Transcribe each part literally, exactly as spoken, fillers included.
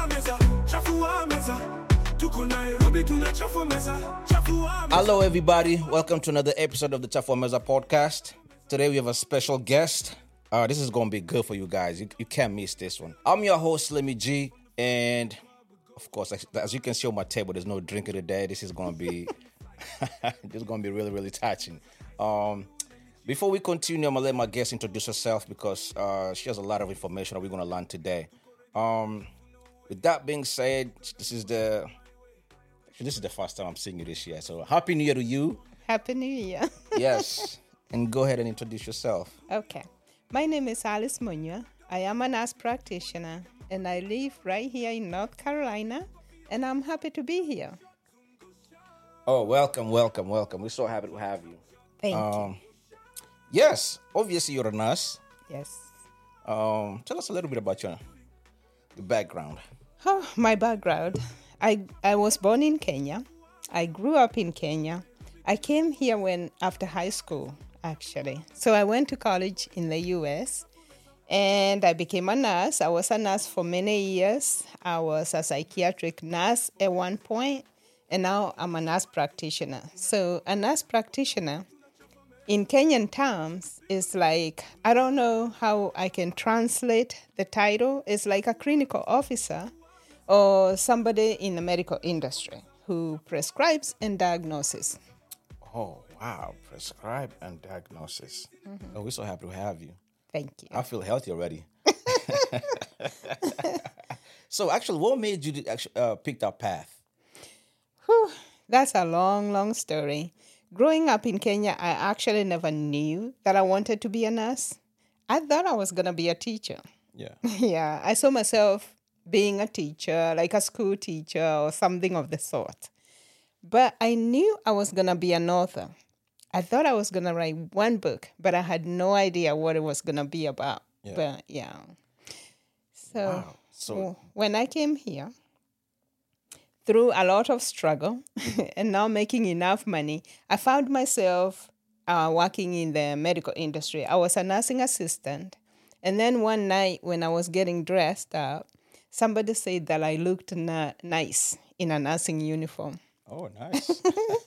Chafua meza, chafua meza. Tuko Nairobi tunachafua meza, chafua meza. Hello everybody, welcome to another episode of the Chafua Meza podcast. Today we have a special guest. Uh, this is going to be good for you guys. You, you can't miss this one. I'm your host, Slimmy G, and of course, as, as you can see on my table, there's no drink of the day. This is going to be, this is going to be really, really touching. Um, before we continue, I'm going to let my guest introduce herself because uh, she has a lot of information that we're going to learn today. Um, with that being said, this is the, actually, this is the first time I'm seeing you this year. So Happy New Year to you. Happy New Year. Yes. And go ahead and introduce yourself. Okay. My name is Alice Munya. I am a nurse practitioner, and I live right here in North Carolina, and I'm happy to be here. Oh, welcome, welcome, welcome. We're so happy to have you. Thank Um, yes, obviously you're a nurse. you. Yes. Um, tell us a little bit about your, your background. Oh, my background. I, I was born in Kenya. I grew up in Kenya. I came here when after high school, actually. So I went to college in the U S, and I became a nurse. I was a nurse for many years. I was a psychiatric nurse at one point, and now I'm a nurse practitioner. So a nurse practitioner, in Kenyan terms, is like, I don't know how I can translate the title. It's like a clinical officer or somebody in the medical industry who prescribes and diagnoses. Oh, wow. Prescribe and diagnosis. Mm-hmm. Oh, we're so happy to have you. Thank you. I feel healthy already. So actually, what made you actually, uh, pick that path? Whew, that's a long, long story. Growing up in Kenya, I actually never knew that I wanted to be a nurse. I thought I was going to be a teacher. Yeah. Yeah, I saw myself being a teacher, like a school teacher or something of the sort. But I knew I was going to be an author. I thought I was going to write one book, but I had no idea what it was going to be about. Yeah. But yeah. So, Wow. So when I came here, through a lot of struggle and now making enough money, I found myself uh, working in the medical industry. I was a nursing assistant. And then one night when I was getting dressed up, somebody said that I looked na- nice in a nursing uniform. Oh, nice.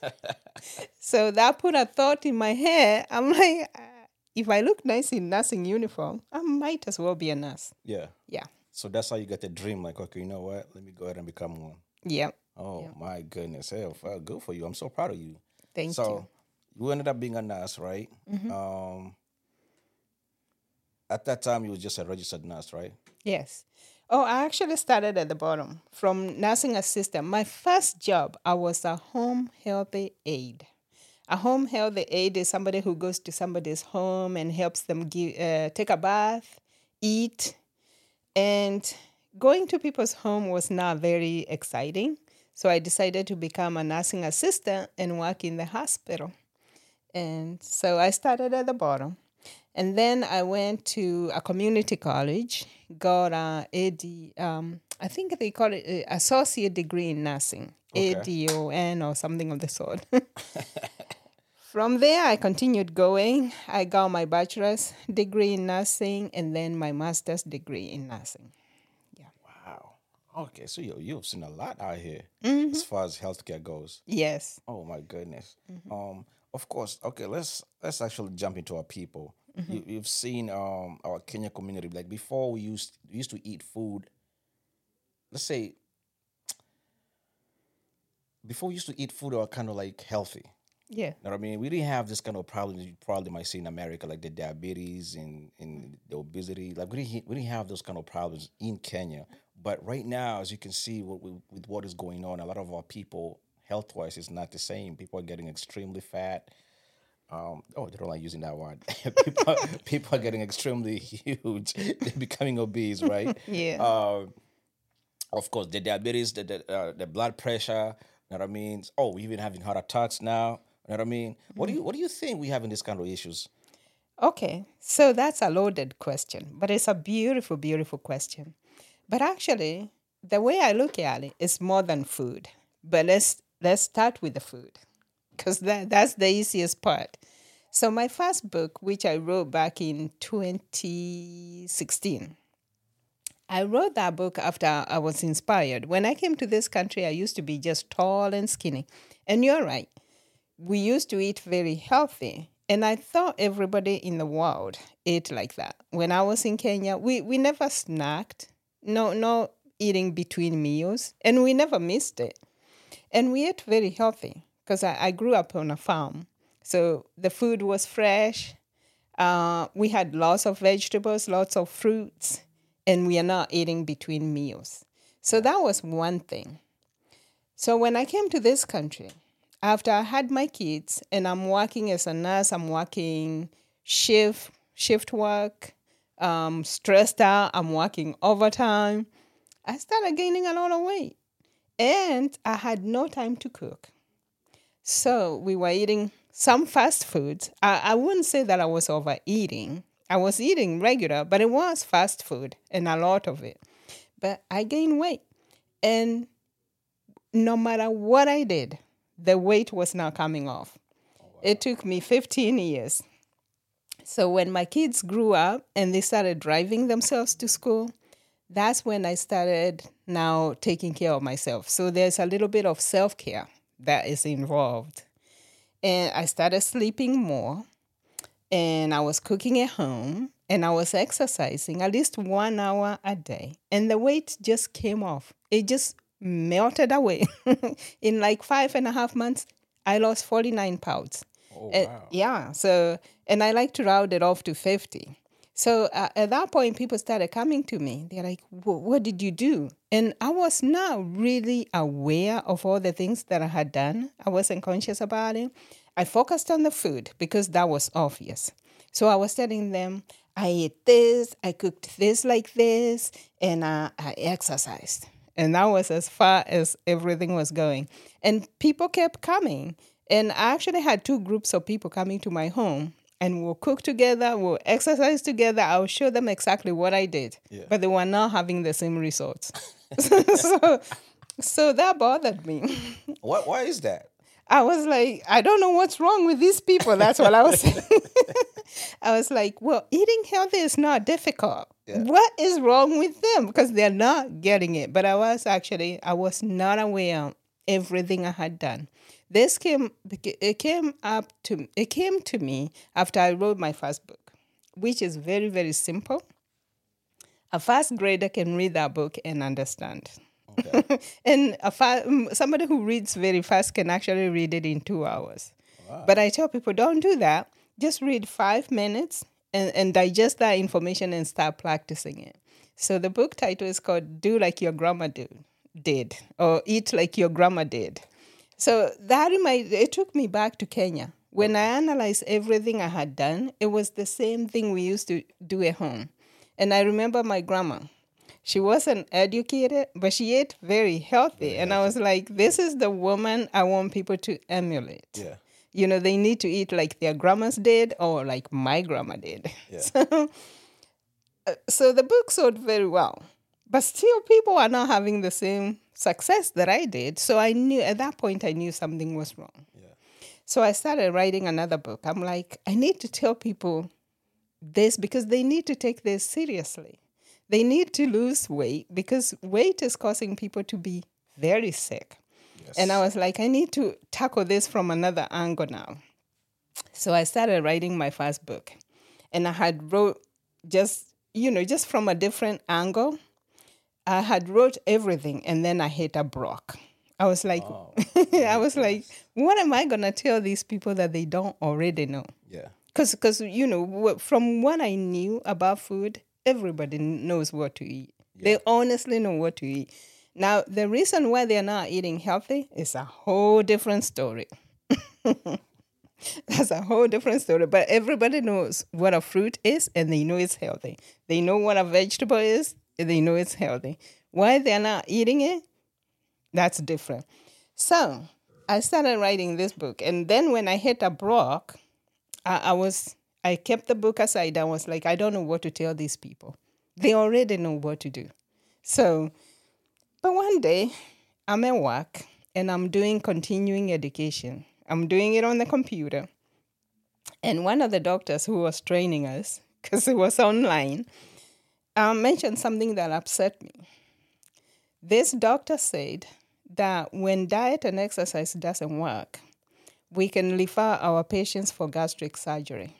So that put a thought in my head. I'm like, uh, if I look nice in nursing uniform, I might as well be a nurse. Yeah. Yeah. So that's how you got the dream. Like, okay, you know what? Let me go ahead and become one. Yeah. Oh, Yeah. my goodness. Hey, well, good for you. I'm so proud of you. Thank so, you. you ended up being a nurse, right? Mm-hmm. Um, at that time, you were just a registered nurse, right? Yes. Oh, I actually started at the bottom from nursing assistant. My first job, I was a home healthy aide. A home healthy aide is somebody who goes to somebody's home and helps them give, uh, take a bath, eat. And going to people's home was not very exciting. So I decided to become a nursing assistant and work in the hospital. And so I started at the bottom. And then I went to a community college, got a A D, um, I think they call it uh, associate degree in nursing, Okay. A D O N or something of the sort. From there, I continued going. I got my bachelor's degree in nursing and then my master's degree in nursing. Wow. Okay, so you, you've seen a lot out here Mm-hmm. as far as healthcare goes. Yes. Oh, my goodness. Um, of course. Okay, let's let's actually jump into our people. You, you've seen um our Kenya community. Like before, we used we used to eat food. Let's say before we used to eat food that were kind of like healthy. Yeah. You know what I mean? We didn't have this kind of problems you probably might see in America, like the diabetes and, and the obesity. Like we didn't we didn't have those kind of problems in Kenya. But right now, as you can see, with, with, with what is going on, a lot of our people, health-wise, is not the same. People are getting extremely fat. Um, oh, they don't like using that word. people, people are getting extremely huge. They're becoming obese, right? Yeah. Um, of course, the diabetes, the the, uh, the blood pressure. You know what I mean? Oh, we're even having heart attacks now. You know what I mean? What do you What do you think we having this kind of issues? Okay, so that's a loaded question, but it's a beautiful, beautiful question. But actually, the way I look at it is more than food. But let's let's start with the food, because that, that's the easiest part. So my first book, which I wrote back in twenty sixteen, I wrote that book after I was inspired. When I came to this country, I used to be just tall and skinny. And you're right. We used to eat very healthy. And I thought everybody in the world ate like that. When I was in Kenya, we, we never snacked. No, no eating between meals. And we never missed it. And we ate very healthy because I, I grew up on a farm. So the food was fresh. Uh, we had lots of vegetables, lots of fruits, and we are not eating between meals. So that was one thing. So when I came to this country, after I had my kids and I'm working as a nurse, I'm working shift, shift work, um, stressed out, I'm working overtime, I started gaining a lot of weight. And I had no time to cook. So we were eating some fast foods. I, I wouldn't say that I was overeating. I was eating regular, but it was fast food and a lot of it. But I gained weight. And no matter what I did, the weight was not coming off. Oh, wow. It took me fifteen years. So when my kids grew up and they started driving themselves to school, that's when I started now taking care of myself. So there's a little bit of self-care that is involved. And I started sleeping more, and I was cooking at home, and I was exercising at least one hour a day. And the weight just came off. It just melted away. In like five and a half months, I lost forty-nine pounds. Oh, and, wow. Yeah. So, and I like to round it off to fifty. So uh, at that point, people started coming to me. They're like, what did you do? And I was not really aware of all the things that I had done. I wasn't conscious about it. I focused on the food because that was obvious. So I was telling them, I ate this, I cooked this like this, and uh, I exercised. And that was as far as everything was going. And people kept coming. And I actually had two groups of people coming to my home. And we'll cook together, we'll exercise together. I'll show them exactly what I did. Yeah. But they were not having the same results. so, so that bothered me. What? Why is that? I was like, I don't know what's wrong with these people. That's what I was saying. I was like, well, eating healthy is not difficult. Yeah. What is wrong with them? Because they're not getting it. But I was actually, I was not aware of everything I had done. This came, it came up to, it came to me after I wrote my first book, which is very, very simple. A first grader can read that book and understand. Okay. And a fa- somebody who reads very fast can actually read it in two hours. Wow. But I tell people, don't do that. Just read five minutes and, and digest that information and start practicing it. So the book title is called Do Like Your Grandma Do, Did, or Eat Like Your Grandma Did. So that reminded, it took me back to Kenya. When I analyzed everything I had done, it was the same thing we used to do at home. And I remember my grandma. She wasn't educated, but she ate very healthy. Very and healthy. I was like, this is the woman I want people to emulate. Yeah. You know, they need to eat like their grandmas did or like my grandma did. Yeah. So, uh, so the book sold very well. But still, people are not having the same success that I did. So I knew, at that point, I knew something was wrong. Yeah. So I started writing another book. I'm like, I need to tell people this because they need to take this seriously. They need to lose weight because weight is causing people to be very sick. Yes. And I was like, I need to tackle this from another angle now. So I started writing my first book. And I had wrote just, you know, just from a different angle. I had wrote everything and then I hit a block. I was like, oh, I was like, what am I going to tell these people that they don't already know? Yeah. Because, because you know, from what I knew about food, everybody knows what to eat. Yeah. They honestly know what to eat. Now, the reason why they're not eating healthy is a whole different story. That's a whole different story. But everybody knows what a fruit is and they know it's healthy. They know what a vegetable is. They know it's healthy. Why they're not eating it, that's different. So I started writing this book. And then when I hit a block, I, I was, I kept the book aside. I was like, I don't know what to tell these people. They already know what to do. So, but one day I'm at work and I'm doing continuing education. I'm doing it on the computer. And one of the doctors who was training us, because it was online, I mentioned something that upset me. This doctor said that when diet and exercise doesn't work, we can refer our patients for gastric surgery.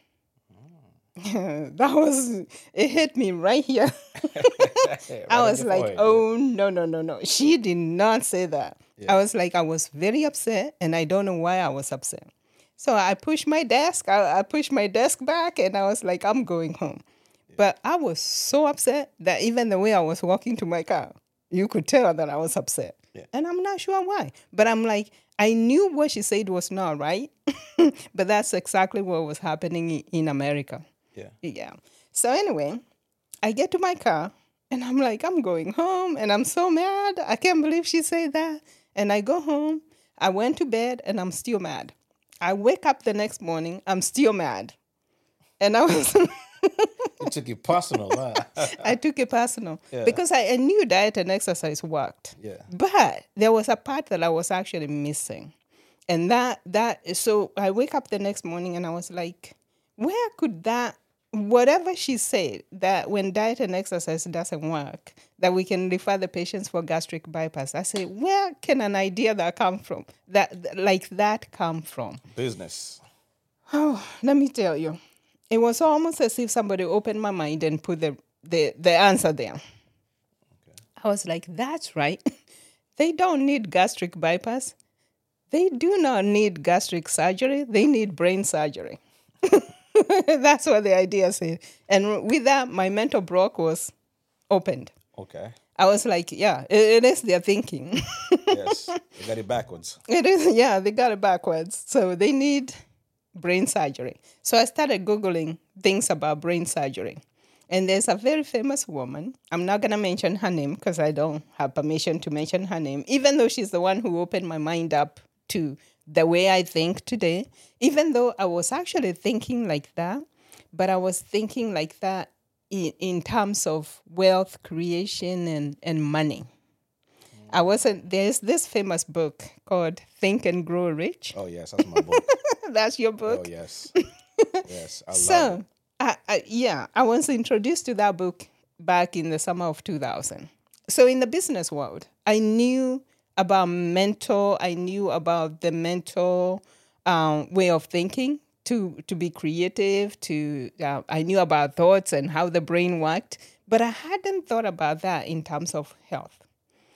Mm. That was, it hit me right here. Right I on was your like, forehead, oh, no, no, no, no. She did not say that. Yeah. I was like, I was very upset, and I don't know why I was upset. So I pushed my desk, I, I pushed my desk back, and I was like, I'm going home. Yeah. But I was so upset that even the way I was walking to my car, you could tell that I was upset. Yeah. And I'm not sure why. But I'm like, I knew what she said was not right, but that's exactly what was happening in America. Yeah. Yeah. So anyway, I get to my car, and I'm like, I'm going home, and I'm so mad. I can't believe she said that. And I go home. I went to bed, and I'm still mad. I wake up the next morning. I'm still mad. And I was... You took it personal, huh? I took it personal. Yeah. Because I, I knew diet and exercise worked. Yeah. But there was a part that I was actually missing. And that, that, so I wake up the next morning, and I was like, where could that... Whatever she said, that when diet and exercise doesn't work, that we can refer the patients for gastric bypass. I say, where can an idea that come from, that like that come from? Business. Oh, let me tell you. It was almost as if somebody opened my mind and put the, the, the answer there. Okay. I was like, that's right. They don't need gastric bypass. They do not need gastric surgery. They need brain surgery. That's what the idea said. And with that, my mental block was opened. Okay. I was like, yeah, it, it is their thinking. Yes. They got it backwards. It is, yeah, they got it backwards. So they need brain surgery. So I started Googling things about brain surgery. And there's a very famous woman. I'm not going to mention her name because I don't have permission to mention her name, even though she's the one who opened my mind up to the way I think today, even though I was actually thinking like that, but I was thinking like that in, in terms of wealth creation and, and money. Mm. I wasn't, there's this famous book called Think and Grow Rich. Oh, yes, that's my book. That's your book? Oh, yes. Yes, I love so, it. I, I, yeah, I was introduced to that book back in the summer of two thousand. So in the business world, I knew about mental, I knew about the mental um, way of thinking, to to be creative, to uh, I knew about thoughts and how the brain worked, but I hadn't thought about that in terms of health.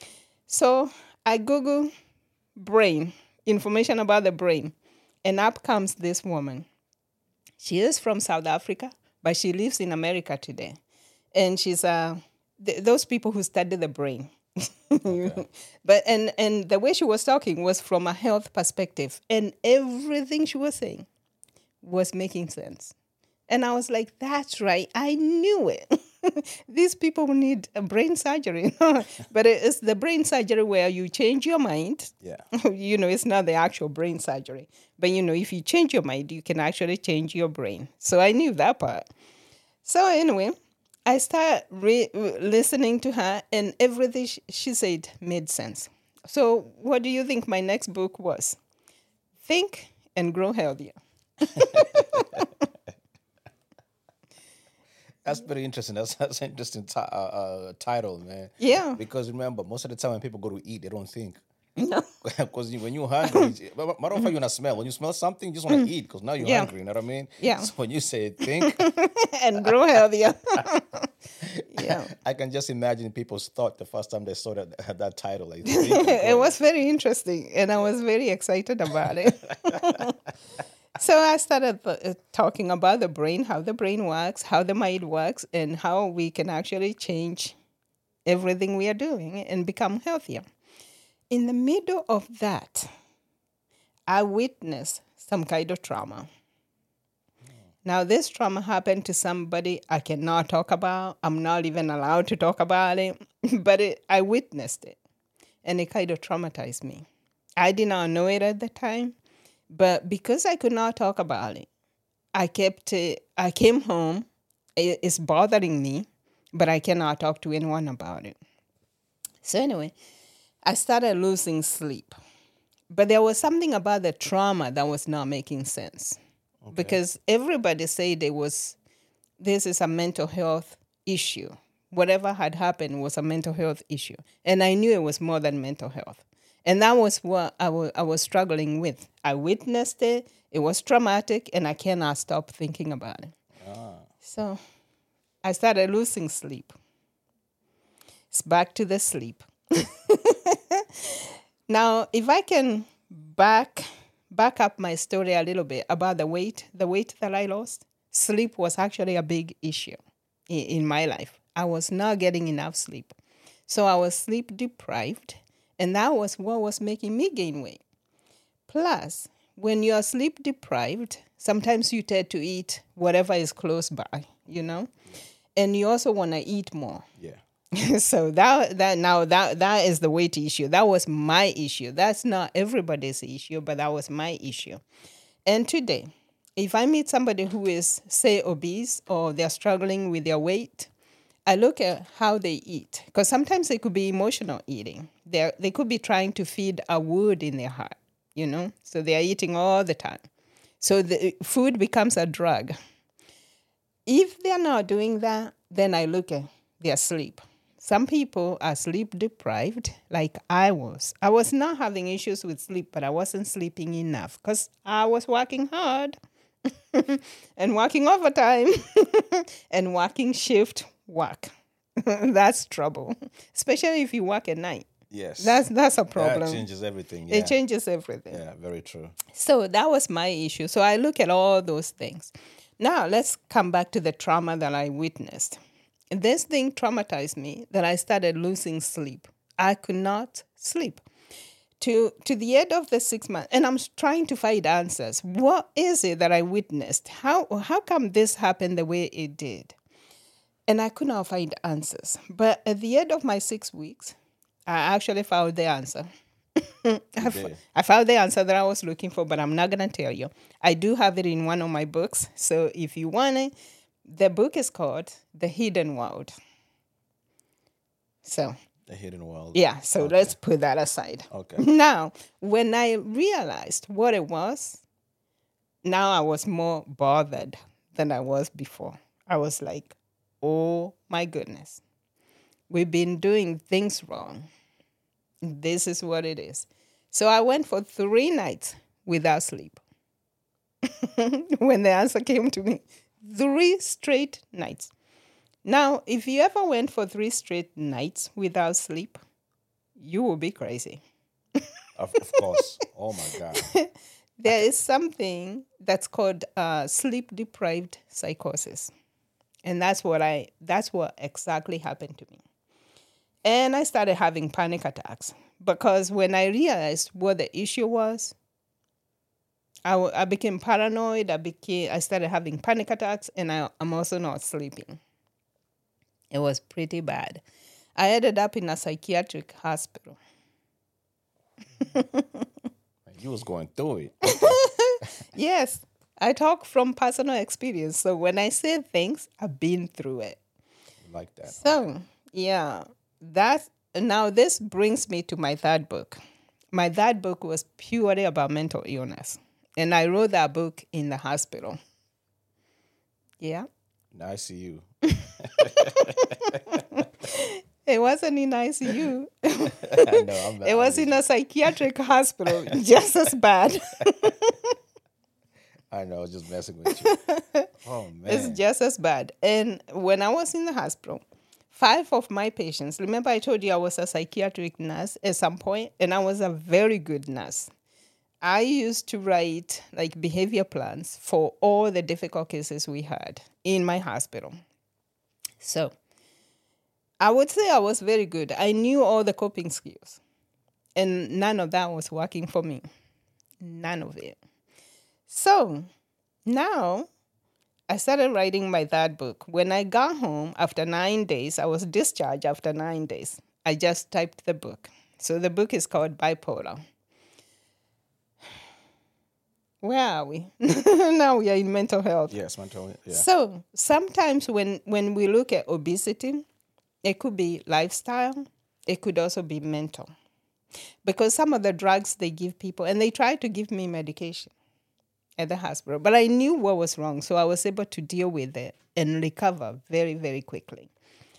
So I Google brain, information about the brain, and up comes this woman. She is from South Africa, but she lives in America today. And she's uh, th- those people who study the brain. Okay. But and and the way she was talking was from a health perspective, and everything she was saying was making sense. And I was like, that's right, I knew it. These people need a brain surgery. But it's the brain surgery where you change your mind. Yeah. You know, it's not the actual brain surgery. But, you know, if you change your mind, you can actually change your brain. So I knew that part. So anyway, I started re- listening to her, and everything she said made sense. So what do you think my next book was? Think and Grow Healthier. That's pretty interesting. That's that's an interesting t- uh, uh, title, man. Yeah. Because remember, most of the time when people go to eat, they don't think. No. Because when you're hungry, matter of fact, you're not smell. When you smell something, you just want to eat because now you're Yeah. hungry. You know what I mean? Yeah. So when you say think, And grow healthier. Yeah. I can just imagine people's thought the first time they saw that that title. Like, think and It grow. was very interesting, and I was very excited about it. So I started uh, talking about the brain, how the brain works, how the mind works, and how we can actually change everything we are doing and become healthier. In the middle of that, I witnessed some kind of trauma. Now, this trauma happened to somebody I cannot talk about. I'm not even allowed to talk about it, but it, I witnessed it, and it kind of traumatized me. I did not know it at the time, but because I could not talk about it, I kept it, I came home. It, it's bothering me, but I cannot talk to anyone about it. So anyway, I started losing sleep. But there was something about the trauma that was not making sense. Because everybody said it was, this is a mental health issue. whatever had happened was a mental health issue. And I knew it was more than mental health. And that was what I wa- I was struggling with. I witnessed it. It was traumatic, and I cannot stop thinking about it. Ah. So I started losing sleep. It's back to the sleep. Now, if I can back back up my story a little bit about the weight, the weight that I lost, sleep was actually a big issue in, in my life. I was not getting enough sleep. So I was sleep deprived, and that was what was making me gain weight. Plus, when you are sleep deprived, sometimes you tend to eat whatever is close by, you know? And you also want to eat more. Yeah. So that that now that that is the weight issue. That was my issue. That's not everybody's issue, but that was my issue. And today, if I meet somebody who is, say, obese or they're struggling with their weight, I look at how they eat, because sometimes it could be emotional eating. They they could be trying to feed a wound in their heart, you know. So they are eating all the time. So the food becomes a drug. If they're not doing that, then I look at their sleep. Some people are sleep deprived, like I was. I was not having issues with sleep, but I wasn't sleeping enough because I was working hard and working overtime and working shift work. That's trouble, especially if you work at night. Yes. That's that's a problem. That changes everything. Yeah. It changes everything. Yeah, very true. So that was my issue. So I look at all those things. Now let's come back to the trauma that I witnessed. This thing traumatized me that I started losing sleep. I could not sleep. To to the end of the six months, and I'm trying to find answers. What is it that I witnessed? How how come this happened the way it did? And I could not find answers. But at the end of my six weeks, I actually found the answer. I, f- I found the answer that I was looking for, but I'm not going to tell you. I do have it in one of my books. So if you want it, the book is called The Hidden World. So, The Hidden World. yeah, so Okay. let's put that aside. Okay. Now, when I realized what it was, now I was more bothered than I was before. I was like, oh my goodness, we've been doing things wrong. This is what it is. So I went for three nights without sleep. When the answer came to me, three straight nights. Now, if you ever went for three straight nights without sleep, you will be crazy. Of, of course. Oh my God. There is something that's called uh, sleep-deprived psychosis. And that's what I that's what exactly happened to me. And I started having panic attacks because when I realized what the issue was, I, w- I became paranoid. I became I started having panic attacks, and I, I'm also not sleeping. It was pretty bad. I ended up in a psychiatric hospital. You was going through it. Yes, I talk from personal experience. So when I say things, I've been through it. Like that. So, yeah, that now this brings me to my third book. My third book was purely about mental illness. And I wrote that book in the hospital. Yeah. Now I see you. It wasn't in I C U. I know, I'm It was in a psychiatric hospital, just as bad. I know, I was just messing with you. Oh, man. It's just as bad. And when I was in the hospital, five of my patients, remember I told you I was a psychiatric nurse at some point, and I was a very good nurse. I used to write like behavior plans for all the difficult cases we had in my hospital. So I would say I was very good. I knew all the coping skills, and none of that was working for me. None of it. So now I started writing my third book. When I got home after nine days, I was discharged after nine days. I just typed the book. So the book is called Bipolar. Where are we? Now we are in mental health. Yes, mental. Yeah. So sometimes when, when we look at obesity, it could be lifestyle. It could also be mental. Because some of the drugs they give people, and they try to give me medication at the hospital, but I knew what was wrong, so I was able to deal with it and recover very, very quickly.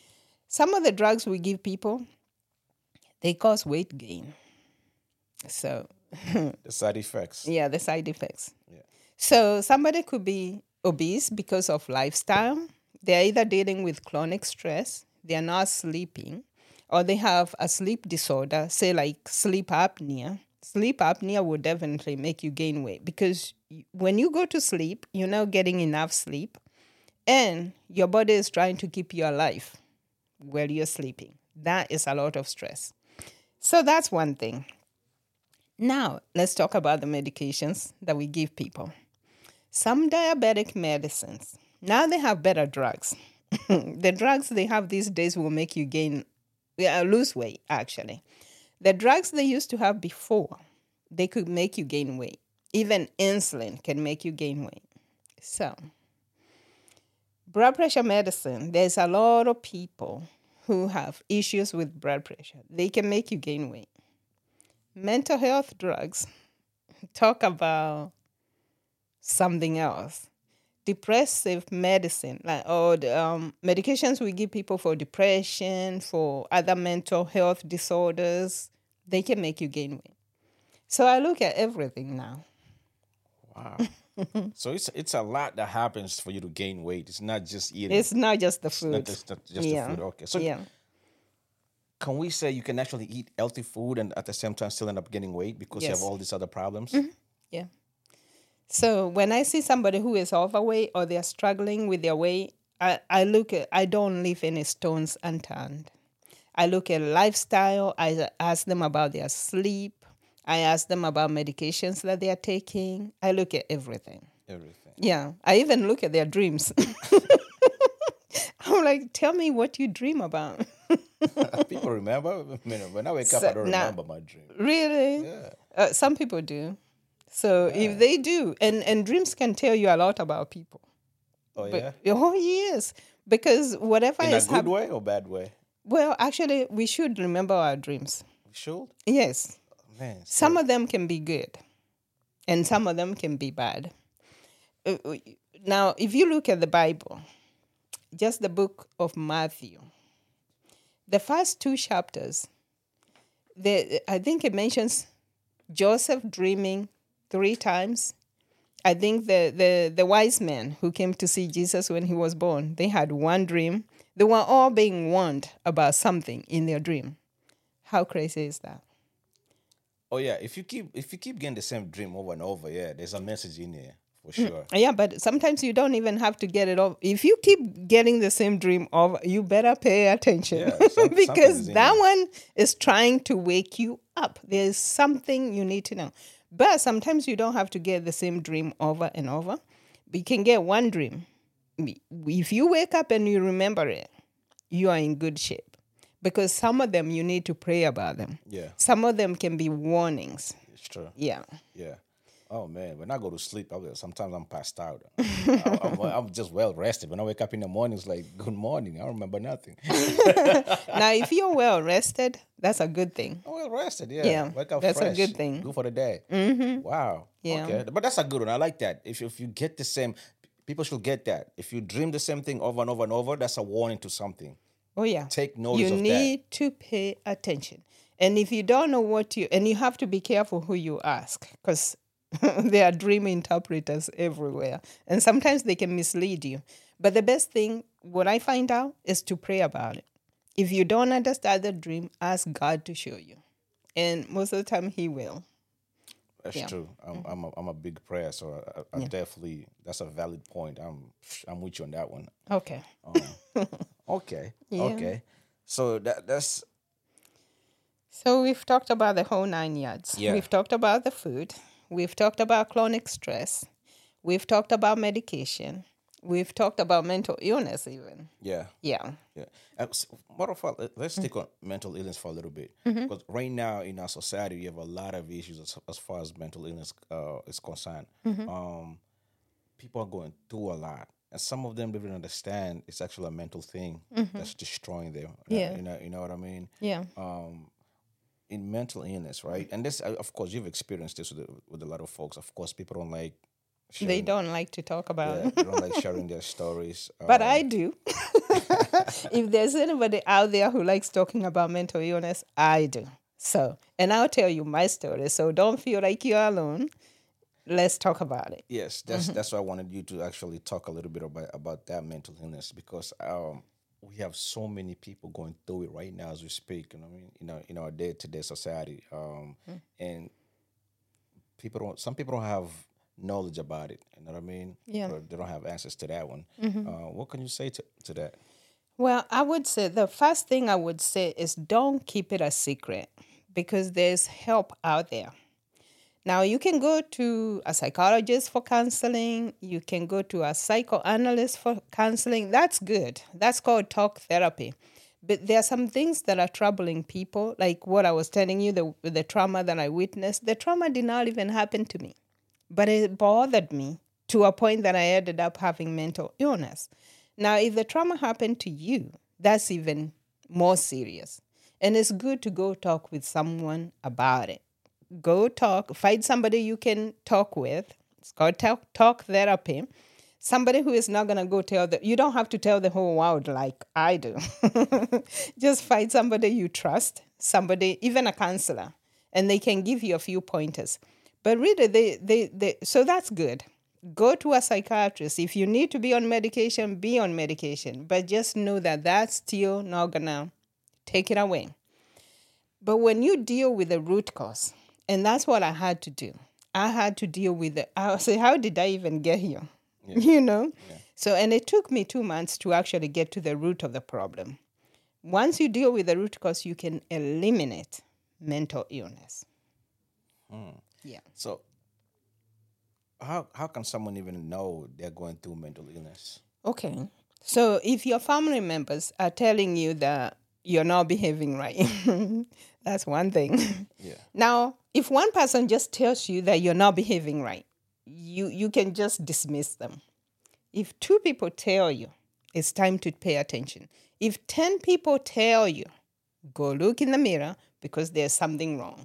Some of the drugs we give people, they cause weight gain. So, The side effects. yeah, the side effects. Yeah. So somebody could be obese because of lifestyle. They're either dealing with chronic stress, they're not sleeping, or they have a sleep disorder, say like sleep apnea. Sleep apnea will definitely make you gain weight because when you go to sleep, you're not getting enough sleep, and your body is trying to keep you alive while you're sleeping. That is a lot of stress. So that's one thing. Now, let's talk about the medications that we give people. Some diabetic medicines, now they have better drugs. The drugs they have these days will make you gain, uh, lose weight, actually. The drugs they used to have before, they could make you gain weight. Even insulin can make you gain weight. So, blood pressure medicine, there's a lot of people who have issues with blood pressure. They can make you gain weight. Mental health drugs, talk about something else. Depressive medicine, like or the, um, medications we give people for depression, for other mental health disorders, they can make you gain weight. So I look at everything now. Wow. So it's it's a lot that happens for you to gain weight. It's not just eating. It's not just the It's food. not just, just yeah. the food. Okay. So yeah. can we say you can actually eat healthy food and at the same time still end up gaining weight because you Yes. have all these other problems? Yeah. So when I see somebody who is overweight or they're struggling with their weight, I, I look at, I don't leave any stones unturned. I look at lifestyle. I ask them about their sleep. I ask them about medications that they are taking. I look at everything. Everything. Yeah. I even look at their dreams. I'm like, tell me what you dream about. People remember? I mean, when I wake up, So, I don't now- remember my dream. Really? Yeah. Uh, some people do. So if they do, and, and dreams can tell you a lot about people. Oh, But, yeah? oh, yes. Because whatever In a is good happening. way or bad way? Well, actually, we should remember our dreams. We should? Yes. Man. so- Some of them can be good, and some of them can be bad. Uh, uh, Now, if you look at the Bible, just the book of Matthew, the first two chapters, the, I think it mentions Joseph dreaming three times. I think the, the, the wise men who came to see Jesus when he was born, they had one dream. They were all being warned about something in their dream. How crazy is that? Oh, yeah. If you keep if you keep getting the same dream over and over, yeah, there's a message in there for sure. Yeah, but sometimes you don't even have to get it off. If you keep getting the same dream over, you better pay attention Yeah, some- something because is in that there. one is trying to wake you up. There's something you need to know. But sometimes you don't have to get the same dream over and over. You can get one dream. If you wake up and you remember it, you are in good shape. Because some of them you need to pray about them. Yeah, Some of them can be warnings. it's true. Yeah. Yeah. Oh man, when I go to sleep, I, sometimes I'm passed out. I, I'm, I'm just well rested. When I wake up in the morning, it's like good morning. I don't remember nothing. Now, if you're well rested, that's a good thing. I'm well rested. Yeah, Yeah, wake up that's a fresh. good thing. Good for the day. Mm-hmm. Wow. Yeah. Okay, but that's a good one. I like that. If if you get the same, people should get that. If you dream the same thing over and over and over, that's a warning to something. Oh, yeah. Take notice You of that. need to pay attention. And if you don't know what you, and you have to be careful who you ask, because there are dream interpreters everywhere. And sometimes they can mislead you. But the best thing, what I find out, is to pray about it. If you don't understand the dream, ask God to show you. And most of the time, He will. That's Yeah. true. I'm I'm a, I'm a big prayer, so I, I, I definitely that's a valid point. I'm I'm with you on that one. Okay. Okay. Yeah. Okay. So that that's So we've talked about the whole nine yards. Yeah. We've talked about the food. We've talked about chronic stress. We've talked about medication. We've talked about mental illness even. yeah. Yeah. Yeah. Uh, s- Matter of fact, let- let's stick on mental illness for a little bit. Because right now in our society, we have a lot of issues as, as far as mental illness uh, is concerned. Um, people are going through a lot. And some of them don't even understand it's actually a mental thing that's destroying them. Uh, Yeah. You know, you know what I mean? Yeah. Um, in mental illness, right? And this, uh, of course, you've experienced this with, with a lot of folks. Of course, people don't like They sharing, don't like to talk about yeah, it. they don't like sharing their stories. But Um, I do. If there's anybody out there who likes talking about mental illness, I do. So, and I'll tell you my story. So don't feel like you're alone. Let's talk about it. Yes, that's that's why I wanted you to actually talk a little bit about about that mental illness, because um we have so many people going through it right now as we speak. You know, what I mean, you know, in our day to day society, um, and people don't. Some people don't have knowledge about it. You know what I mean? Yeah. Or they don't have access to that one. Uh, what can you say to to that? Well, I would say the first thing I would say is don't keep it a secret, because there's help out there. Now, you can go to a psychologist for counseling. You can go to a psychoanalyst for counseling. That's good. That's called talk therapy. But there are some things that are troubling people, like what I was telling you, the, the trauma that I witnessed. The trauma did not even happen to me, but it bothered me to a point that I ended up having mental illness. Now, if the trauma happened to you, that's even more serious. And it's good to go talk with someone about it. Go talk, find somebody you can talk with. It's called talk, talk therapy. Somebody who is not going to go tell the, you don't have to tell the whole world like I do. Just find somebody you trust, somebody, even a counselor, and they can give you a few pointers. But really, they, they, they, so that's good. Go to a psychiatrist. If you need to be on medication, be on medication. But just know that that's still not going to take it away. But when you deal with the root cause, and that's what I had to do. I had to deal with it. I say, how did I even get here? Yeah. You know? Yeah. So, and it took me two months to actually get to the root of the problem. Once you deal with the root cause, you can eliminate mental illness. Hmm. Yeah. So, how how can someone even know they're going through mental illness? Okay. So, if your family members are telling you that you're not behaving right, that's one thing. Yeah. Now, if one person just tells you that you're not behaving right, you, you can just dismiss them. If two people tell you, it's time to pay attention. If ten people tell you, go look in the mirror because there's something wrong.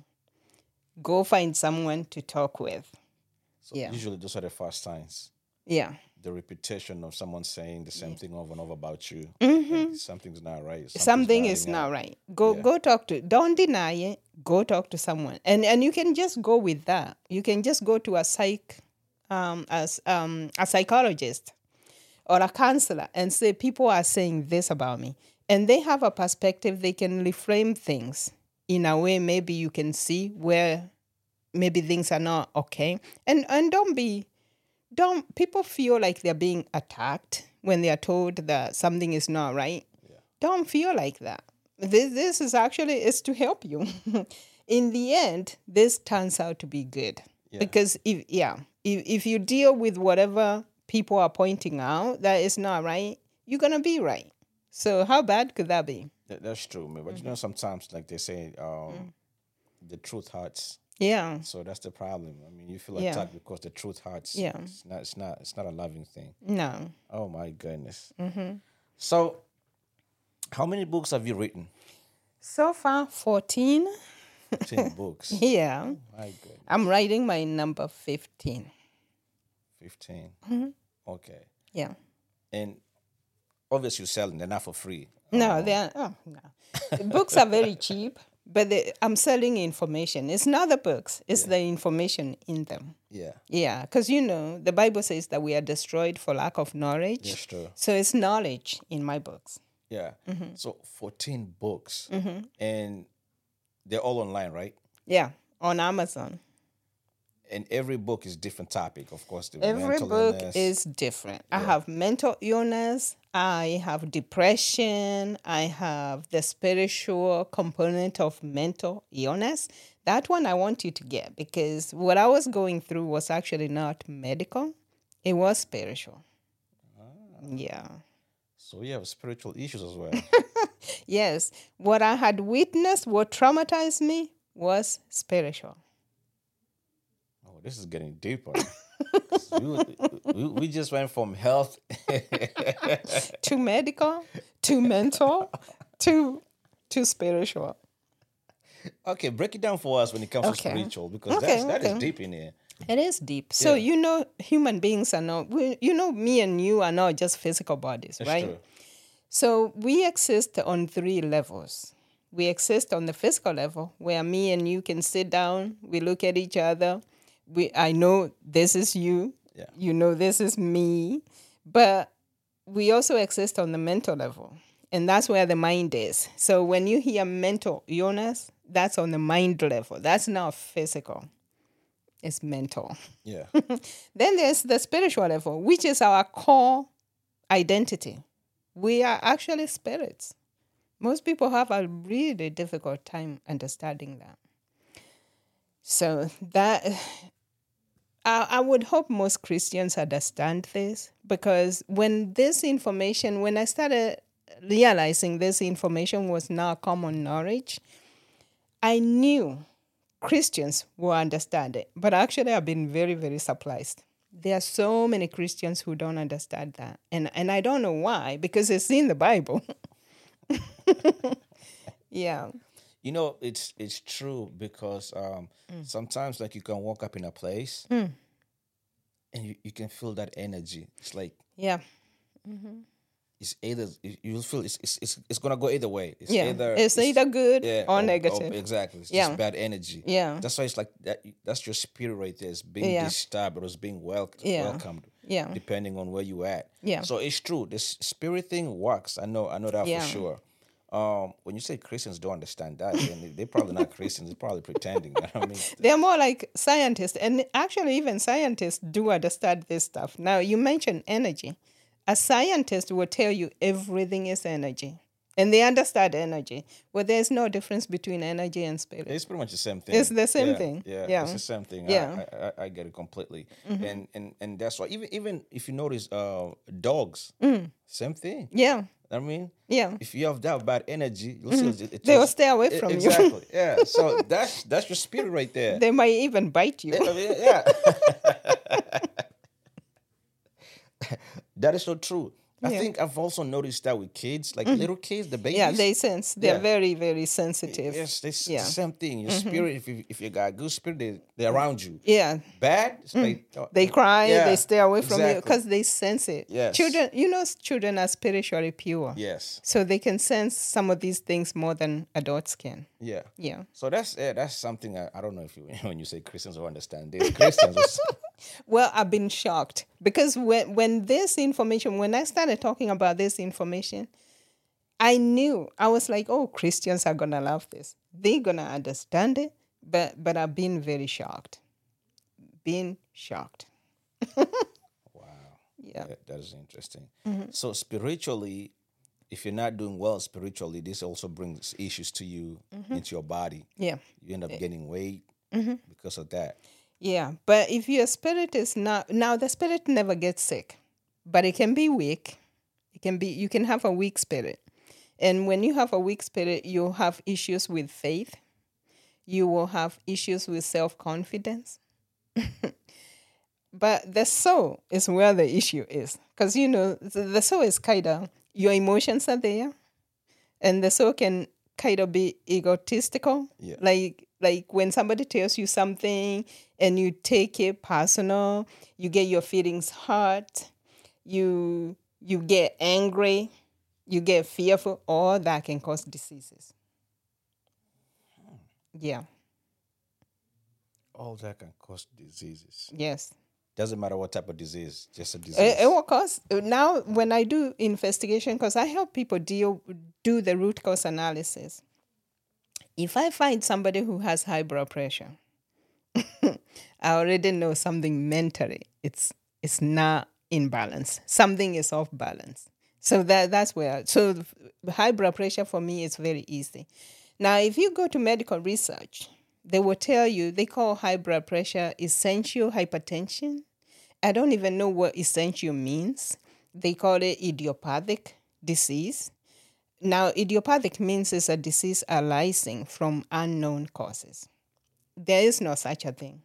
Go find someone to talk with. So Yeah. usually those are the first signs. Yeah. The repetition of someone saying the same thing over and over about you. Mm-hmm. And something's not right. Something's Something is adding not up. right. Go Yeah. go talk to. Don't deny it. Go talk to someone, and and you can just go with that. You can just go to a psych, um, as um a psychologist, or a counselor, and say people are saying this about me, and they have a perspective. They can reframe things in a way. Maybe you can see where maybe things are not okay, and and don't be. Don't people feel like they're being attacked when they are told that something is not right? Yeah. Don't feel like that. This this is actually is to help you. In the end, this turns out to be good. Yeah. Because if yeah, if if you deal with whatever people are pointing out that is not right, you're gonna be right. So how bad could that be? That, that's true, man. But mm-hmm. you know, sometimes like they say, um, mm. the truth hurts. Yeah. So that's the problem. I mean, you feel Yeah. attacked because the truth hurts. Yeah. It's not. It's not. It's not a loving thing. No. Oh my goodness. Mm-hmm. So, how many books have you written? So far, fourteen. Ten books. Yeah. Oh my goodness. I'm writing my number fifteen. Fifteen. Mm-hmm. Okay. Yeah. And obviously, you're selling. They're not for free. No, Um, they are. Oh, no. The books are very cheap, but they, I'm selling information. It's not the books; it's Yeah. the information in them. Yeah. Yeah, because you know the Bible says that we are destroyed for lack of knowledge. That's true. So it's knowledge in my books. Yeah. Mm-hmm. So fourteen books, and they're all online, right? Yeah, on Amazon. And every book is different topic, of course. The Every mental book illness. is different. I have mental illness. I have depression. I have the spiritual component of mental illness. That one I want you to get, because what I was going through was actually not medical. It was spiritual. Yeah. So you have spiritual issues as well. Yes. What I had witnessed, what traumatized me, was spiritual. Oh, this is getting deeper. we, we, we just went from health To medical, to mental, to to spiritual. Okay, break it down for us when it comes Okay. to spiritual, because Okay, that's, that is okay. deep in here. It is deep. So, Yeah. you know, human beings are not, we, you know, me and you are not just physical bodies, That's right? true. So we exist on three levels. We exist on the physical level where me and you can sit down, we look at each other. We I know this is you. Yeah. You know this is me. But we also exist on the mental level. And that's where the mind is. So when you hear mental illness, that's on the mind level. That's not physical. It's mental. Yeah. Then there's the spiritual level, which is our core identity. We are actually spirits. Most people have a really difficult time understanding that. So that I, I would hope most Christians understand this, because when this information, when I started realizing this information was now common knowledge, I knew Christians will understand it. But actually, I've been very, very surprised. There are so many Christians who don't understand that. And, and I don't know why, because it's in the Bible. Yeah. You know, it's it's true because um, sometimes like you can walk up in a place Mm. and you, you can feel that energy. It's like Yeah. it's either you- you'll feel it's it's it's, it's gonna go either way. It's Yeah. either It's either good or negative. exactly. It's Yeah. just bad energy. Yeah. That's why it's like that. That's your spirit right there. It's being Yeah. disturbed or it's being wel- Yeah. welcomed. Yeah. Depending on where you at. Yeah. So it's true. This spirit thing works. I know. I know that Yeah. for sure. Um, when you say Christians don't understand that, then they're probably not Christians. They're probably pretending. You know what I mean? They're more like scientists. And actually, even scientists do understand this stuff. Now, you mentioned energy. A scientist will tell you everything is energy. And they understand energy. Well, there's no difference between energy and spirit. It's pretty much the same thing. It's the same Yeah, thing. Yeah, Yeah. it's the same thing. Yeah. I, I, I- I get it completely. And, and and that's why even even if you notice, uh, dogs, same thing. Yeah. I mean, Yeah. if you have that bad energy, you'll see it, it They will just- stay away e- from you. exactly. Yeah. So that's that's your spirit right there. They might even bite you. I mean, yeah. That is so true. I Yeah. think I've also noticed that with kids, like little kids, the babies. Yeah, they sense. They're Yeah. very, very sensitive. Yes, they s- Yeah. the same thing. Your spirit, if you if you got a good spirit, they they're around you. Yeah. Bad, it's like oh, They cry, yeah, they stay away from you exactly. because they sense it. Yes. Children, you know, children are spiritually pure. Yes, So they can sense some of these things more than adults can. yeah. Yeah. So that's yeah, that's something I, I don't know if you when you say Christians will understand this. Christians, will- Well, I've been shocked because when when this information, when I started talking about this information, I knew I was like, oh, Christians are gonna love this. They're gonna understand it. But but I've been very shocked. Been shocked. wow, Yeah. that, that is interesting. So spiritually, if you're not doing well spiritually, this also brings issues to you into your body. Yeah. You end up getting weight because of that. Yeah, but if your spirit is not now, the spirit never gets sick, but it can be weak. It can be you can have a weak spirit, and when you have a weak spirit, you have issues with faith. You will have issues with self confidence. But the soul is where the issue is, because you know the, the soul is kind of your emotions are there, and the soul can kind of be egotistical. Yeah. Like like when somebody tells you something and you take it personal, you get your feelings hurt, you you get angry, you get fearful, all that can cause diseases. Yeah. All that can cause diseases. Yes. Doesn't matter what type of disease, just a disease. It, it will cause now when I do investigation, because I help people deal do the root cause analysis. If I find somebody who has high blood pressure, I already know something mentally it's it's not in balance. Something is off balance. So that that's where so the high blood pressure for me is very easy. Now, if you go to medical research, they will tell you they call high blood pressure essential hypertension. I don't even know what essential means. They call it idiopathic disease. Now, idiopathic means it's a disease arising from unknown causes. There is no such a thing.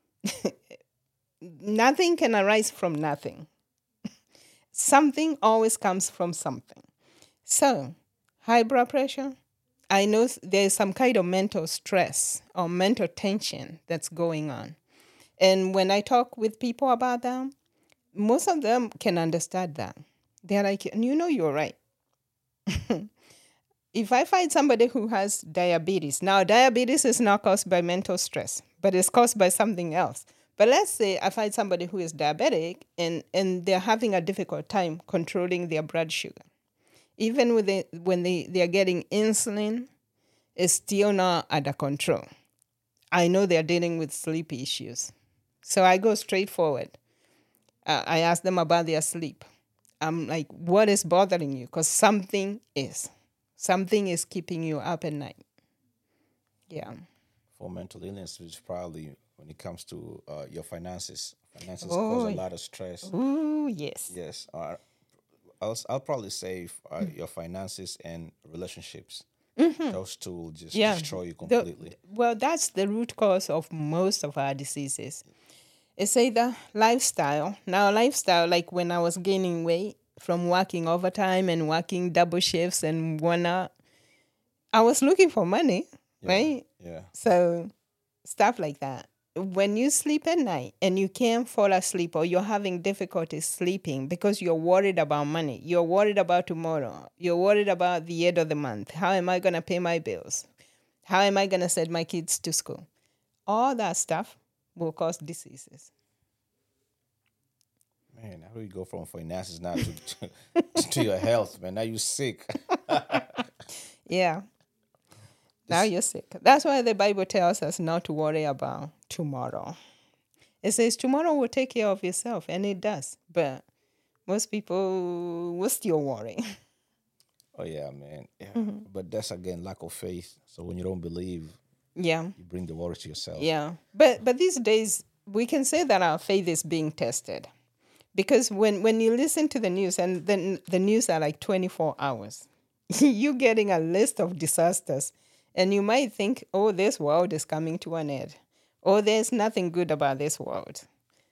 Nothing can arise from nothing. Something always comes from something. So, high blood pressure, I know there's some kind of mental stress or mental tension that's going on. And when I talk with people about that, most of them can understand that. They're like, you know, you're right. If I find somebody who has diabetes, now diabetes is not caused by mental stress, but it's caused by something else. But let's say I find somebody who is diabetic and, and they're having a difficult time controlling their blood sugar. Even with the, when they, they're getting insulin, it's still not under control. I know they're dealing with sleep issues. So I go straight forward. Uh, I ask them about their sleep. I'm like, what is bothering you? Because something is. Something is keeping you up at night. Yeah. For mental illness, which probably when it comes to uh, your finances, finances Oh, cause a lot of stress. Ooh, yes. Yes. Uh, I'll, I'll probably say uh, your finances and relationships. Those two will just Yeah. destroy you The- completely. well, that's the root cause of most of our diseases. It's either lifestyle. Now, lifestyle, like when I was gaining weight from working overtime and working double shifts and whatnot, I was looking for money, right? Yeah. So stuff like that. When you sleep at night and you can't fall asleep or you're having difficulty sleeping because you're worried about money, you're worried about tomorrow, you're worried about the end of the month. How am I going to pay my bills? How am I going to send my kids to school? All that stuff will cause diseases. Man, how do you go from finances now to, to, to your health, man? Now you're sick. Yeah. Now you're sick. That's why the Bible tells us not to worry about tomorrow. It says tomorrow will take care of itself, and it does. But most people will still worry. Oh, yeah, man. Yeah. But that's, again, lack of faith. So when you don't believe, Yeah. you bring the worry to yourself. Yeah. But but these days we can say that our faith is being tested. Because when, when you listen to the news, and then the news are like twenty-four hours, you're getting a list of disasters. And you might think, oh, this world is coming to an end. Oh, there's nothing good about this world.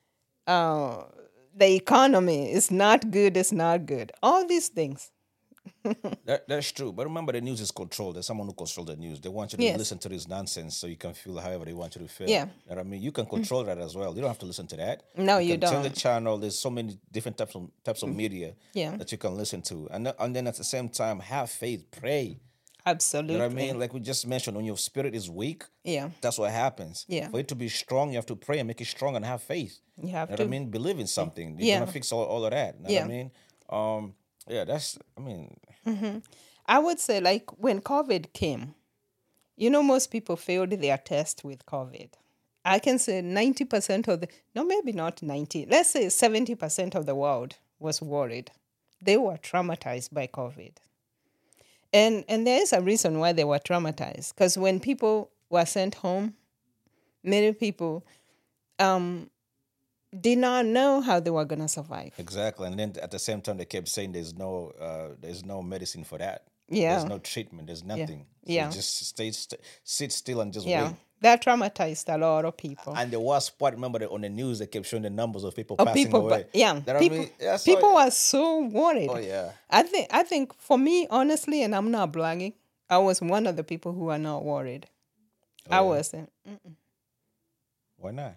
Uh, the economy is not good, it's not good. All these things. That, that's true. But remember, the news is controlled. There's someone who controls the news. They want you to Yes. listen to this nonsense so you can feel however they want you to feel. Yeah. You know what I mean? You can control that as well. You don't have to listen to that. No, you can Turn the don't. channel. There's so many different types of types of media Yeah. that you can listen to. And, th- and then at the same time, have faith. Pray. Absolutely. You know what I mean? Like we just mentioned, when your spirit is weak, Yeah. that's what happens. Yeah. For it to be strong, you have to pray and make it strong and have faith. You have You know to. what I mean? Believe in something. You're Yeah. gonna fix all, all of that. You know Yeah. what I mean? Um, yeah, that's I mean, I would say, like, when COVID came, you know, most people failed their test with COVID. I can say ninety percent of the, no, maybe not ninety, let's say seventy percent of the world was worried. They were traumatized by COVID. And, and there is a reason why they were traumatized, because when people were sent home, many people um, did not know how they were going to survive. exactly. And then at the same time, they kept saying there's no uh, there's no medicine for that. Yeah. There's no treatment. There's nothing. So Yeah. just stay, st- sit still and just Yeah. wait. That traumatized a lot of people. And the worst part, remember that on the news, they kept showing the numbers of people Of passing people, away. but yeah, You know what I people, mean? Yeah, so- people were so worried. Oh, yeah. I think, I think for me, honestly, and I'm not bragging, I was one of the people who are not worried. I yeah? wasn't. Why not?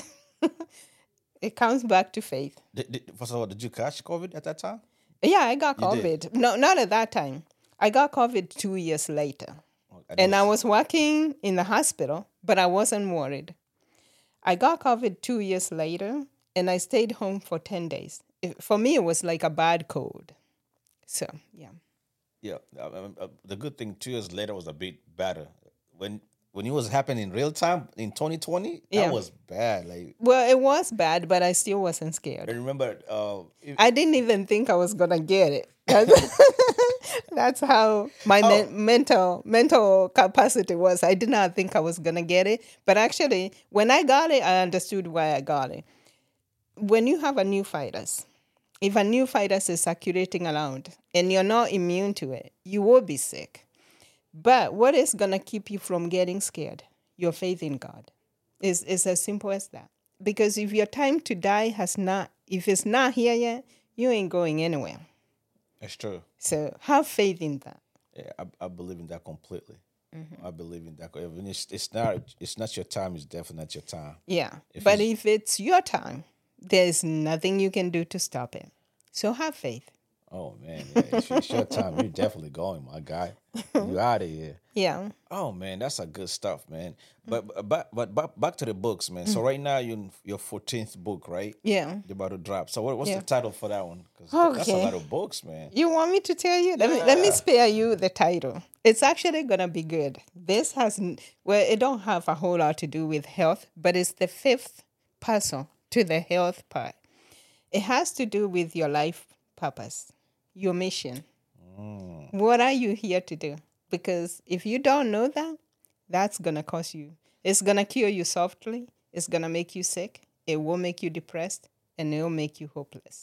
It comes back to faith. Did, did, first of all, did you catch COVID at that time? Yeah, I got You COVID. did? No, not at that time. I got COVID two years later. I And I didn't- was working in the hospital, but I wasn't worried. I got COVID two years later, and I stayed home for ten days. It- for me, it was like a bad cold. So, yeah. Yeah, I mean, uh, the good thing two years later was a bit better. When when it was happening in real time in twenty twenty, Yeah. that was bad. Like Well, it was bad, but I still wasn't I scared. remember, uh, it- I didn't even think I was gonna get it. That's, that's how my men- Oh. mental mental capacity was. I did not think I was gonna get it, but actually, when I got it, I understood why I got it. When you have a new virus, if a new virus is circulating around and you're not immune to it, you will be sick. But what is gonna keep you from getting scared? Your faith in God. It's, it's as simple as that. Because if your time to die has not, if it's not here yet, you ain't going anywhere. it's true. So have faith in that. Yeah, I, I believe in that completely. Mm-hmm. I believe in that. Even it's, it's not it's not your time. It's definitely not your time. Yeah. If but it's- if it's your time, there's nothing you can do to stop it. So have faith. Oh man, yeah. It's, it's your time. You're definitely going, my guy. You out of here. Yeah. Oh man, that's a good stuff, man. But but but, but back to the books, man. So right now you're in your fourteenth book, right? Yeah. You're about to drop. So what, what's Yeah. the title for that one? 'Cause that's a Okay. lot of books, man. You want me to tell you? Let me let me Yeah. spare you the title. It's actually gonna be good. This has n- well, it don't have a whole lot to do with health, but it's the fifth puzzle to the health part. It has to do with your life purpose, your mission. What are you here to do? Because if you don't know that, that's gonna cause you. It's gonna cure you softly. It's gonna make you sick. It will make you depressed, and it will make you hopeless.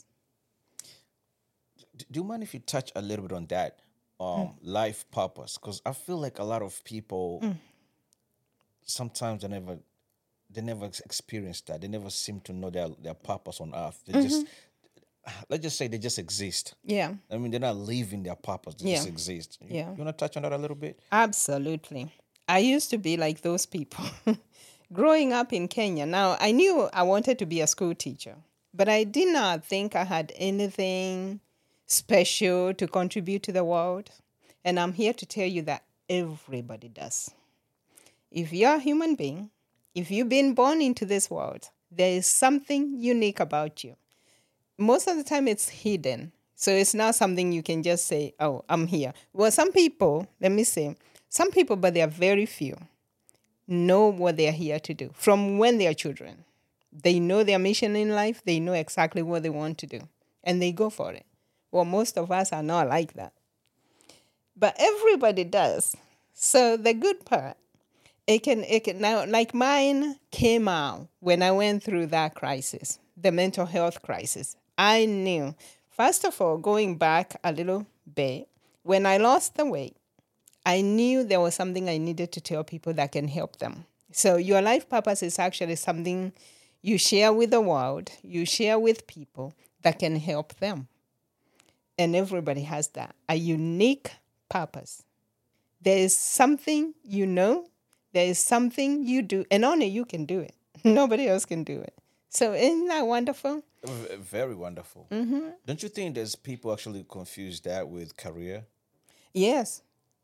D- Do you mind if you touch a little bit on that um, life purpose? Because I feel like a lot of people sometimes they never they never ex- experience that. They never seem to know their their purpose on earth. They just let's just say they just exist. Yeah. I mean, they're not living their purpose. They just Yeah. exist. You, Yeah. you want to touch on that a little bit? Absolutely. I used to be like those people. Growing up in Kenya, now I knew I wanted to be a school teacher, but I did not think I had anything special to contribute to the world. And I'm here to tell you that everybody does. If you're a human being, if you've been born into this world, there is something unique about you. Most of the time it's hidden. So it's not something you can just say, oh, I'm here. Well, some people, let me say, some people, but they are very few, know what they are here to do from when they are children. They know their mission in life. They know exactly what they want to do, and they go for it. Well, most of us are not like that. But everybody does. So the good part, it can, it can now, like mine came out when I went through that crisis, the mental health crisis. I knew, first of all, going back a little bit, when I lost the weight, I knew there was something I needed to tell people that can help them. So your life purpose is actually something you share with the world, you share with people that can help them. And everybody has that, a unique purpose. There is something you know, there is something you do, and only you can do it. Nobody else can do it. So isn't that wonderful? V- Very wonderful. Don't you think there's people actually confuse that with career? Yes.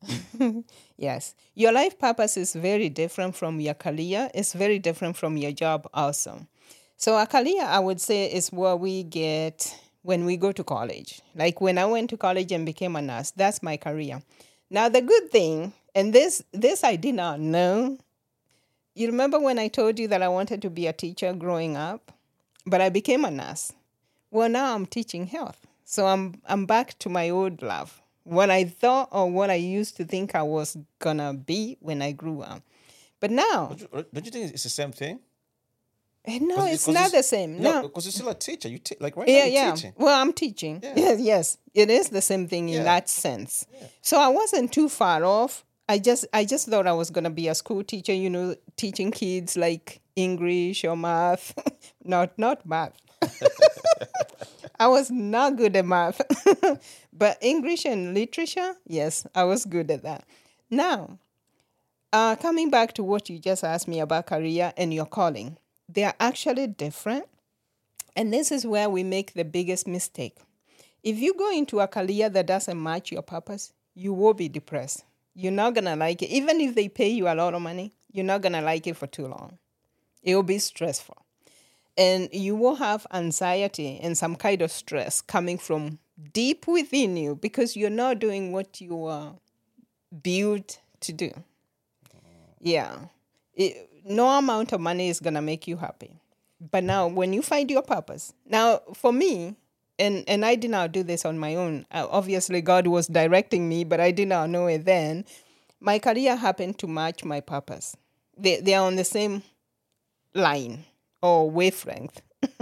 Yes. Your life purpose is very different from your career. It's very different from your job also. So a career, I would say, is what we get when we go to college. Like when I went to college and became a nurse, that's my career. Now the good thing, and this this I did not know. You remember when I told you that I wanted to be a teacher growing up, but I became a nurse. Well, now I'm teaching health. So I'm I'm back to my old love. What I thought or what I used to think I was gonna be when I grew up. But now, Don't you, don't you think it's the same thing? eh, no, 'Cause- it's 'cause not the same. No, No. because you're still a teacher. You te- like right Yeah, now you're yeah. teaching. Well, I'm teaching. Yeah. Yes, yes. It is the same thing in Yeah. that sense. So I wasn't too far off. I just I just thought I was gonna be a school teacher, you know, teaching kids like English or math. not not math. I was not good at math. But English and literature, yes, I was good at that. Now, uh, coming back to what you just asked me about career and your calling, they are actually different. And this is where we make the biggest mistake. If you go into a career that doesn't match your purpose, you will be depressed. You're not going to like it. Even if they pay you a lot of money, you're not going to like it for too long. It will be stressful. And you will have anxiety and some kind of stress coming from deep within you because you're not doing what you are built to do. Yeah. It, no amount of money is going to make you happy. But now, when you find your purpose, now for me, and, and I did not do this on my own. Uh, obviously, God was directing me, but I did not know it then. My career happened to match my purpose. They, they are on the same line or wavelength.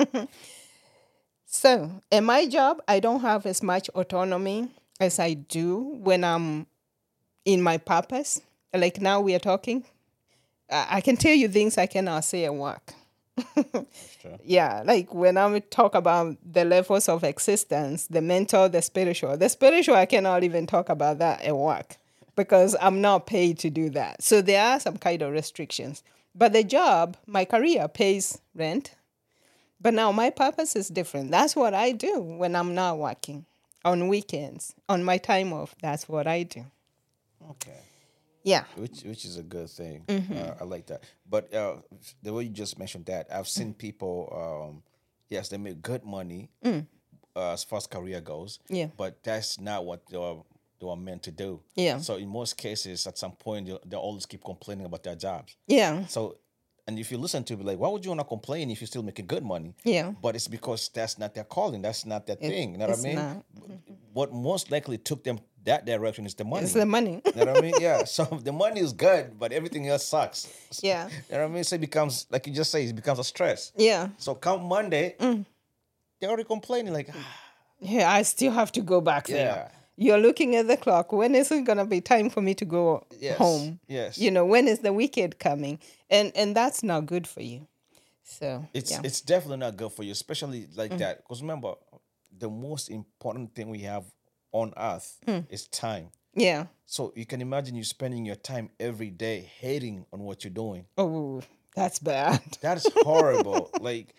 So, in my job, I don't have as much autonomy as I do when I'm in my purpose. Like now we are talking. I I can tell you things I cannot say at work. Yeah, like when I talk about the levels of existence, the mental, the spiritual. The spiritual, I cannot even talk about that at work because I'm not paid to do that. So there are some kind of restrictions. But the job, my career pays rent. But now my purpose is different. That's what I do when I'm not working. on weekends, on my time off. That's what I do. Okay. Yeah. Which which is a good thing. Uh, I like that. But uh, the way you just mentioned that, I've seen people. Um, yes, they make good money uh, as far as career goes. Yeah. But that's not what they were they were meant to do. Yeah. So in most cases, at some point, they they always keep complaining about their jobs. Yeah. So, and if you listen to it, like, why would you want to complain if you're still making good money? Yeah. But it's because that's not their calling. That's not their thing. You know what I it's mean? not. What most likely took them that direction is the money. It's the money. You know what I mean? Yeah. So the money is good, but everything else sucks. Yeah. You know what I mean? So it becomes, like you just say, it becomes a stress. Yeah. So come Monday, they're already complaining, like, ah, Yeah, I still have to go back yeah. there. You're looking at the clock. When is it going to be time for me to go Yes, home? yes. You know, when is the weekend coming? And and that's not good for you. So, It's yeah. it's definitely not good for you, especially like that. Because remember, the most important thing we have on earth is time. yeah. So you can imagine you spending your time every day hating on what you're doing. Oh, that's bad. That's horrible. Like,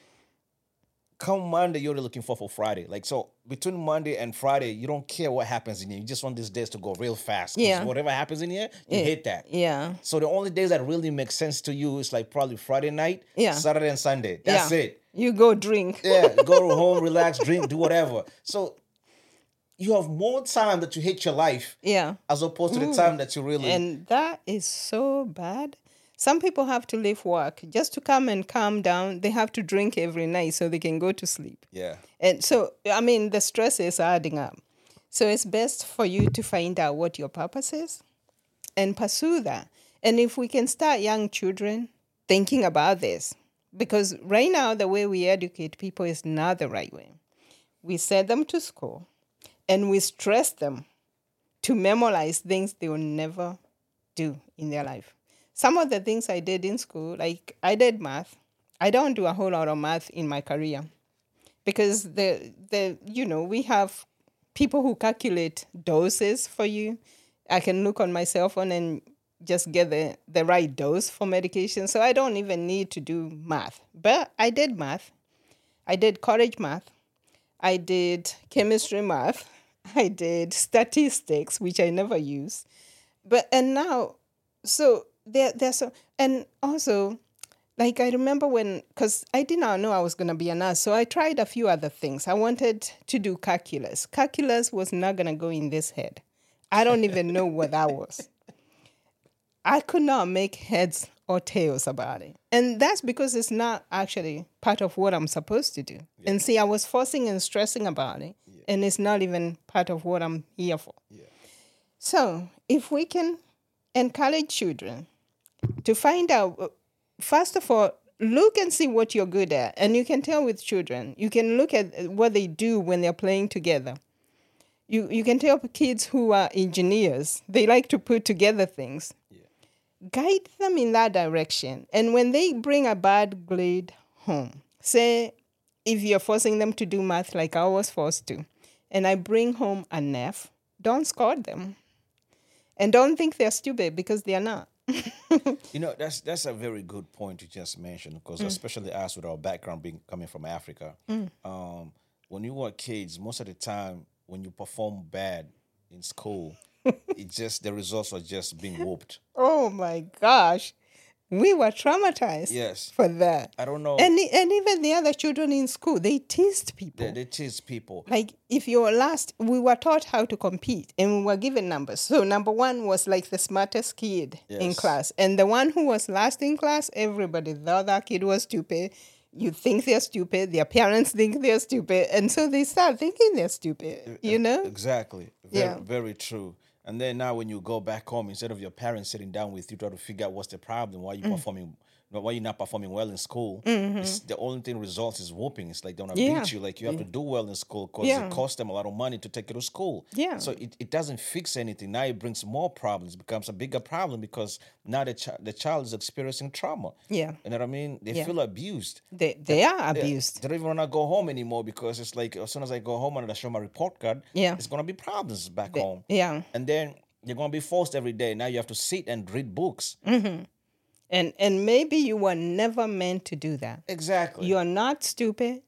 come Monday, you're looking for for Friday. Like, so between Monday and Friday, you don't care what happens in here. You just want these days to go real fast. 'Cause Yeah. whatever happens in here, you Yeah. hate that. Yeah. So the only days that really make sense to you is like probably Friday night, Yeah. Saturday and Sunday. That's yeah. it. You go drink. Yeah, go home, relax, drink, do whatever. So you have more time that you hate your life Yeah. as opposed to the time that you really. And that is so bad. Some people have to leave work just to come and calm down. They have to drink every night so they can go to sleep. yeah, And so, I mean, the stress is adding up. So it's best for you to find out what your purpose is and pursue that. And if we can start young children thinking about this, because right now, the way we educate people is not the right way. We send them to school and we stress them to memorize things they will never do in their life. Some of the things I did in school, like I did math. I don't do a whole lot of math in my career because the the you know we have people who calculate doses for you. I can look on my cell phone and just get the, the right dose for medication. So I don't even need to do math. But I did math. I did college math. I did chemistry math. I did statistics, which I never use. But and now, so there there's so and also like I remember when, because I did not know I was going to be a nurse, so I tried a few other things. I wanted to do calculus. Calculus was not going to go in this head. I don't even know what that was. I could not make heads or tails about it. And that's because it's not actually part of what I'm supposed to do. Yeah. And see, I was forcing and stressing about it, yeah. and it's not even part of what I'm here for. Yeah. So if we can encourage children to find out, first of all, look and see what you're good at. And you can tell with children. You can look at what they do when they're playing together. You you can tell kids who are engineers, they like to put together things. Yeah. Guide them in that direction. And when they bring a bad grade home, say if you're forcing them to do math like I was forced to, and I bring home an F, don't score them. And don't think they're stupid because they're not. You know, that's that's a very good point you just mentioned, because mm. especially us with our background being coming from Africa, mm. um, when you were kids, most of the time when you perform bad in school, it just the results are just being whooped. Oh my gosh. We were traumatized yes. for that. I don't know. And and even the other children in school, they teased people. They, they teased people. Like, if you were last, we were taught how to compete, and we were given numbers. So number one was like the smartest kid yes. in class. And the one who was last in class, everybody thought that kid was stupid. You think they're stupid. Their parents think they're stupid. And so they start thinking they're stupid, you know? Exactly. Very, yeah. very true. And then now when you go back home, instead of your parents sitting down with you, try to figure out what's the problem, why you mm. performing, why you're not performing well in school, mm-hmm. it's, the only thing results is whooping. It's like they want to yeah. beat you. Like you have yeah. to do well in school because yeah. it costs them a lot of money to take you to school. Yeah. So it, it doesn't fix anything. Now it brings more problems. It becomes a bigger problem because now the, ch- the child is experiencing trauma. Yeah. You know what I mean? They yeah. feel abused. They they are abused. They, they don't even want to go home anymore because it's like as soon as I go home and I show my report card, yeah. it's going to be problems back they, home. Yeah. And then you're going to be forced every day. Now you have to sit and read books. Mm-hmm. And and maybe you were never meant to do that. Exactly. You're not stupid.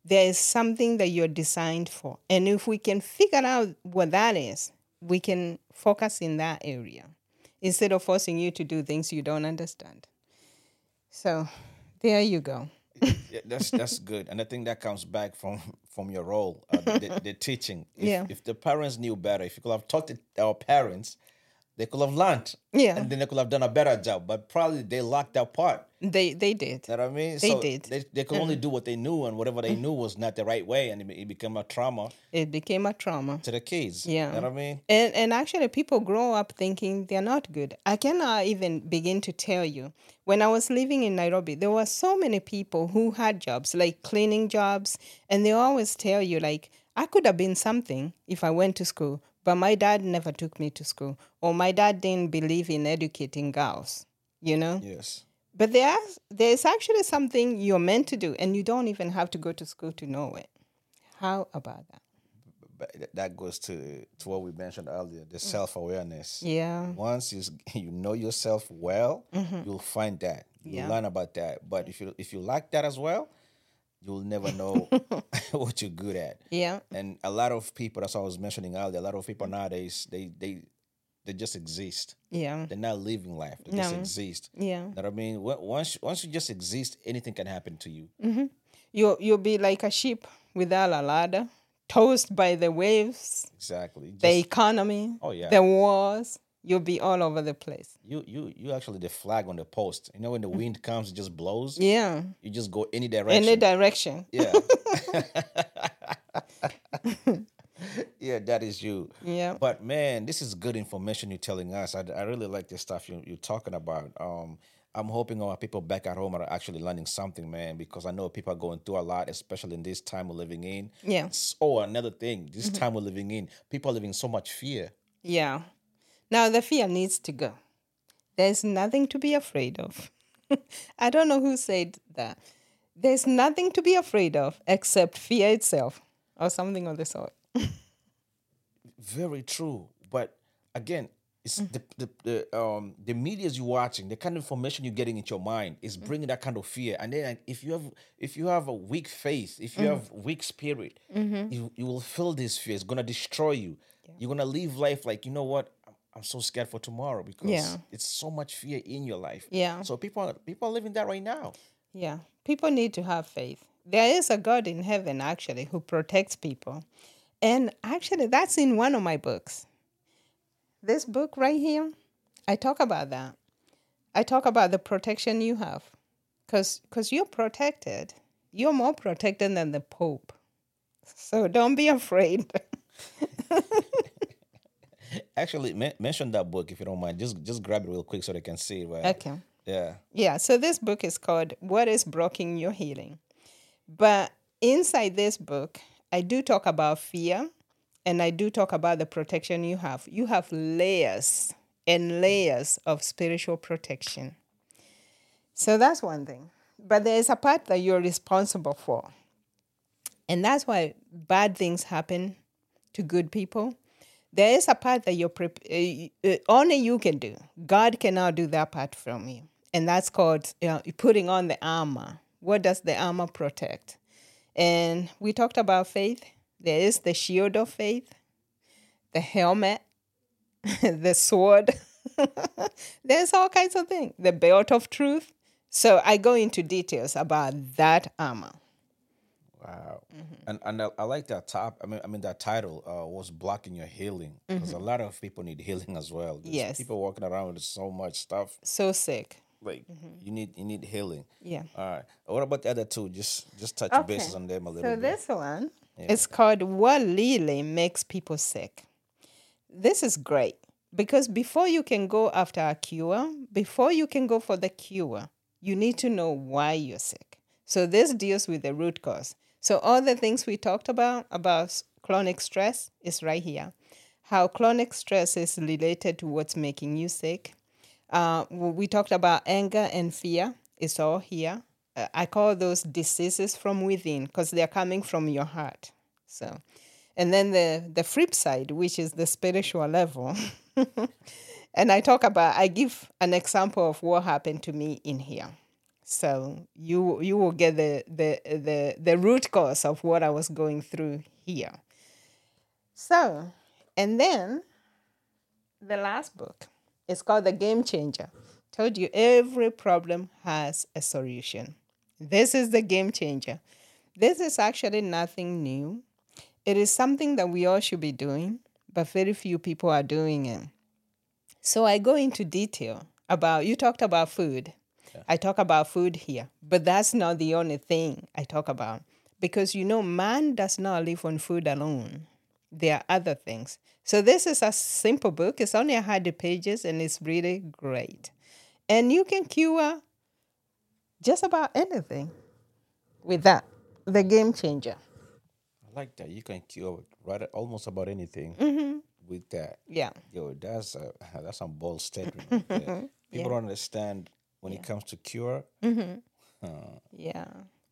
there is something that you're designed for. And if we can figure out what that is, we can focus in that area instead of forcing you to do things you don't understand. So there you go. Yeah, that's that's good, and I think that comes back from from your role, uh, the, the teaching. If, Yeah. if the parents knew better, if you could have talked to our parents, they could have learned. Yeah. And then they could have done a better job. But probably they lacked that part. They they did. You know what I mean? They so did. They, they could only do what they knew, and whatever they knew was not the right way, and it, be- it became a trauma It became a trauma. to the kids. Yeah. You know what I mean? And and actually people grow up thinking they're not good. I cannot even begin to tell you. When I was living in Nairobi, there were so many people who had jobs, like cleaning jobs, and they always tell you like, I could have been something if I went to school, but my dad never took me to school, or my dad didn't believe in educating girls, you know? Yes. But there there's actually something you're meant to do, and you don't even have to go to school to know it. How about that? But th- that goes to, to what we mentioned earlier, the self-awareness. Yeah. Once you s- you know yourself well, you'll find that. You'll Yeah. learn about that. But if you if you lack that as well, you'll never know what you're good at. Yeah. And a lot of people, that's what I was mentioning earlier, a lot of people nowadays, they they they just exist. Yeah. They're not living life. They just No. exist. Yeah. You know what I mean? Wa- Once once you just exist, anything can happen to you. You you'll be like a ship without a ladder, tossed by the waves, Exactly. Just, the economy, Oh, yeah. the wars. You'll be all over the place. you you you actually the flag on the post. You know when the wind comes, it just blows. Yeah. You just go any direction. Any direction. Yeah. Yeah, that is you. Yeah. But man, this is good information you're telling us. I, I really like the stuff you, you're talking about. Um, I'm hoping our people back at home are actually learning something, man, because I know people are going through a lot, especially in this time we're living in. Yeah. S- Oh, another thing, this time we're living in, people are living in so much fear. Yeah. Now the fear needs to go. There's nothing to be afraid of. I don't know who said that. There's nothing to be afraid of except fear itself, or something of the sort. Very true. But again, it's Mm. the, the the um the media's you're watching, the kind of information you're getting into your mind is Mm. bringing that kind of fear. And then like, if you have if you have a weak faith, if you Mm. have weak spirit, Mm-hmm. you you will feel this fear. It's gonna destroy you. You're gonna live life like, you know what? I'm, I'm so scared for tomorrow because Yeah. it's so much fear in your life. Yeah. So people are people are living that right now. Yeah, people need to have faith. There is a God in heaven, actually, who protects people. And actually, that's in one of my books. This book right here, I talk about that. I talk about the protection you have. Because you're protected. You're more protected than the Pope. So don't be afraid. Actually, men- mention that book if you don't mind. Just just grab it real quick so they can see it. Right? Okay. Yeah. Yeah, so this book is called What is Blocking Your Healing? But inside this book, I do talk about fear and I do talk about the protection you have. You have layers and layers of spiritual protection. So that's one thing. But there is a part that you're responsible for. And that's why bad things happen to good people. There is a part that you're pre- uh, uh, only you can do. God cannot do that part from you. And that's called uh, putting on the armor. What does the armor protect? And we talked about faith. There is the shield of faith, the helmet, the sword. There's all kinds of things. The belt of truth. So I go into details about that armor. Wow, and and I, I like that top. I mean, I mean that title uh, was blocking your healing because a lot of people need healing as well. There's Yes. people walking around with so much stuff. So sick. Like you need you need healing. Yeah. All right. What about the other two? Just just touch Okay. bases on them a little So bit. this one is called What Really Makes People Sick. This is great because before you can go after a cure, before you can go for the cure, you need to know why you're sick. So this deals with the root cause. So all the things we talked about, about s- chronic stress is right here. How chronic stress is related to what's making you sick. Uh, w- we talked about anger and fear. It's all here. Uh, I call those diseases from within because they're coming from your heart. So, and then the the flip side, which is the spiritual level. And I talk about, I give an example of what happened to me in here. So you you will get the the the the root cause of what I was going through here. So, and then the last book is called The Game Changer. Told you every problem has a solution. This is the game changer. This is actually nothing new. It is something that we all should be doing, but very few people are doing it. So I go into detail about, you talked about food. Yeah. I talk about food here, but that's not the only thing I talk about. Because, you know, man does not live on food alone. There are other things. So this is a simple book. It's only one hundred pages, and it's really great. And you can cure just about anything with that. The Game Changer. I like that. You can cure right almost about anything Mm-hmm. with that. Yeah. Yo, that's a that's some bold statement. Right there. People Yeah. don't understand when Yeah. it comes to cure. Mm-hmm. Uh, Yeah.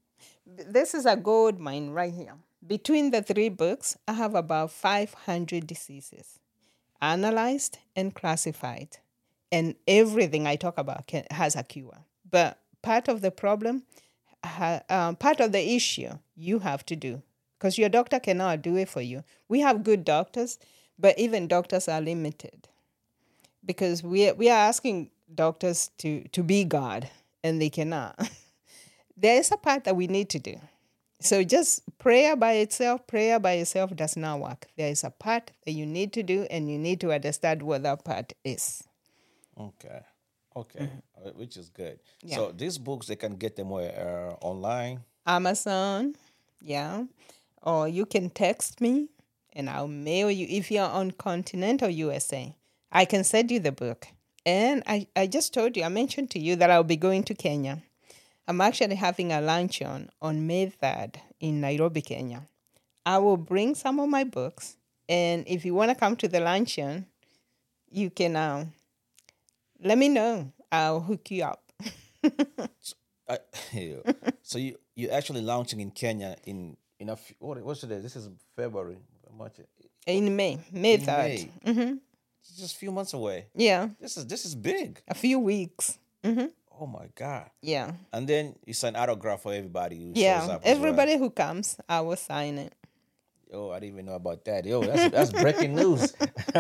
This is a gold mine right here. Between the three books, I have about five hundred diseases analyzed and classified. And everything I talk about can, has a cure. But part of the problem, ha, um, part of the issue, you have to do. Because your doctor cannot do it for you. We have good doctors, but even doctors are limited. Because we, we are asking doctors to, to be God, and they cannot. There is a part that we need to do. So just prayer by itself, prayer by itself does not work. There is a part that you need to do, and you need to understand what that part is. okay. Okay. Mm-hmm. Uh, Which is good. Yeah. So these books, they can get them where uh, online. Amazon, yeah. Or you can text me, and I'll mail you. If you're on continental U S A, I can send you the book. And I, I just told you, I mentioned to you that I'll be going to Kenya. I'm actually having a luncheon on May third in Nairobi, Kenya. I will bring some of my books, and if you want to come to the luncheon, you can uh, let me know. I'll hook you up. I, so you you actually launching in Kenya in in a few, what what's today? This is February. Much In May, May in third. May. Mm-hmm. It's just a few months away. Yeah, This is this is big. a few weeks. Mm-hmm. Oh my God. Yeah. And then you sign autograph for everybody who shows Yeah, up. as everybody who comes, I will sign it. Well. Yo, I didn't even know about that. Yo, that's that's breaking news.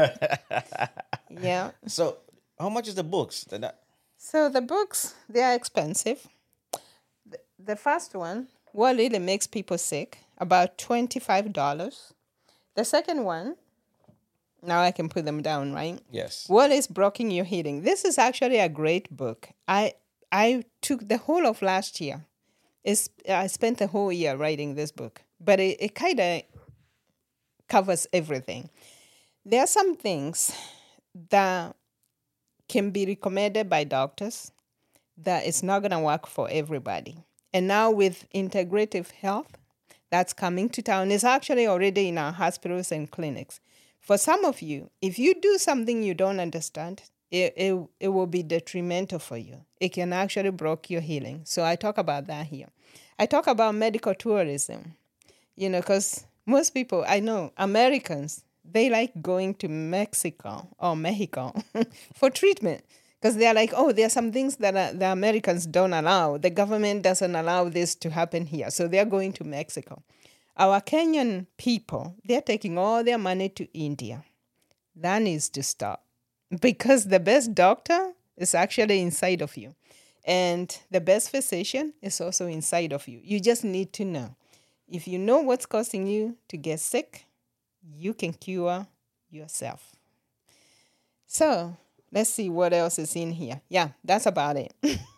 Yeah. So, how much is the books? They're not- So the books, they are expensive. The, the first one, what really makes people sick, about twenty-five dollars. The second one, now I can put them down, right? Yes. What is blocking your healing? This is actually a great book. I I took the whole of last year. It's, I spent the whole year writing this book, but it, it kind of covers everything. There are some things that can be recommended by doctors that it's not going to work for everybody. And now with integrative health that's coming to town, it's actually already in our hospitals and clinics. For some of you, if you do something you don't understand, it, it, it will be detrimental for you. It can actually block your healing. So I talk about that here. I talk about medical tourism, you know, because most people, I know, Americans, they like going to Mexico or Mexico for treatment because they're like, oh, there are some things that uh, the Americans don't allow. The government doesn't allow this to happen here. So they're going to Mexico. Our Kenyan people, they're taking all their money to India. That needs to stop because the best doctor is actually inside of you. And the best physician is also inside of you. You just need to know. If you know what's causing you to get sick, you can cure yourself. So let's see what else is in here. Yeah, that's about it.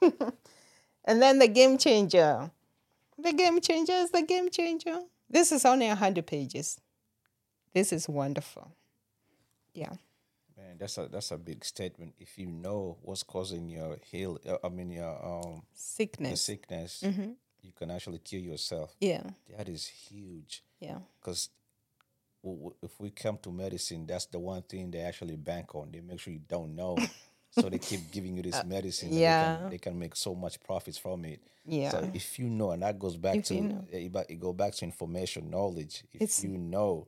And then the game changer. The game changer is the game changer. This is only one hundred pages. This is wonderful. Yeah. Man, that's a that's a big statement. If you know what's causing your heal, uh, I mean your um the Sickness. sickness, Mm-hmm. you can actually cure yourself. Yeah. That is huge. Yeah. Because if we come to medicine, that's the one thing they actually bank on. They make sure you don't know, so they keep giving you this medicine. and yeah. they can, they can make so much profits from it. Yeah. So if you know, and that goes back If to you know. it, ba- it go back to information, knowledge. If It's- you know,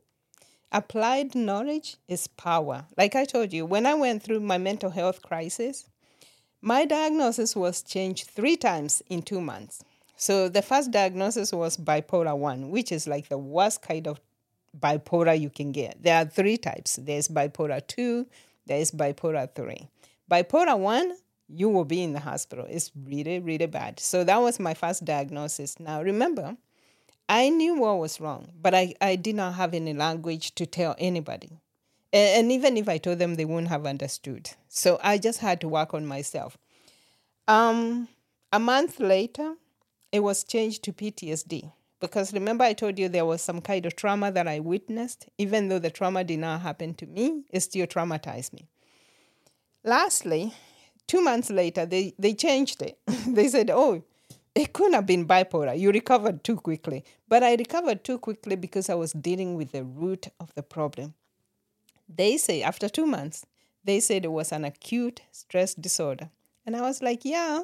Applied knowledge is power. Like I told you, when I went through my mental health crisis, My diagnosis was changed three times in two months. So the first diagnosis was bipolar one, which is like the worst kind of bipolar you can get. There are three types. There's bipolar two, there's bipolar three. Bipolar one, you will be in the hospital. It's really, really bad. So that was my first diagnosis. Now, remember, I knew what was wrong, but I, I did not have any language to tell anybody. And, and even if I told them, they wouldn't have understood. So I just had to work on myself. Um, a month later, it was changed to P T S D. Because remember I told you there was some kind of trauma that I witnessed. Even though the trauma did not happen to me, it still traumatized me. Lastly, two months later, they, they changed it. They said, oh, it couldn't have been bipolar. You recovered too quickly. But I recovered too quickly because I was dealing with the root of the problem. They say, after two months, they said it was an acute stress disorder. And I was like, yeah,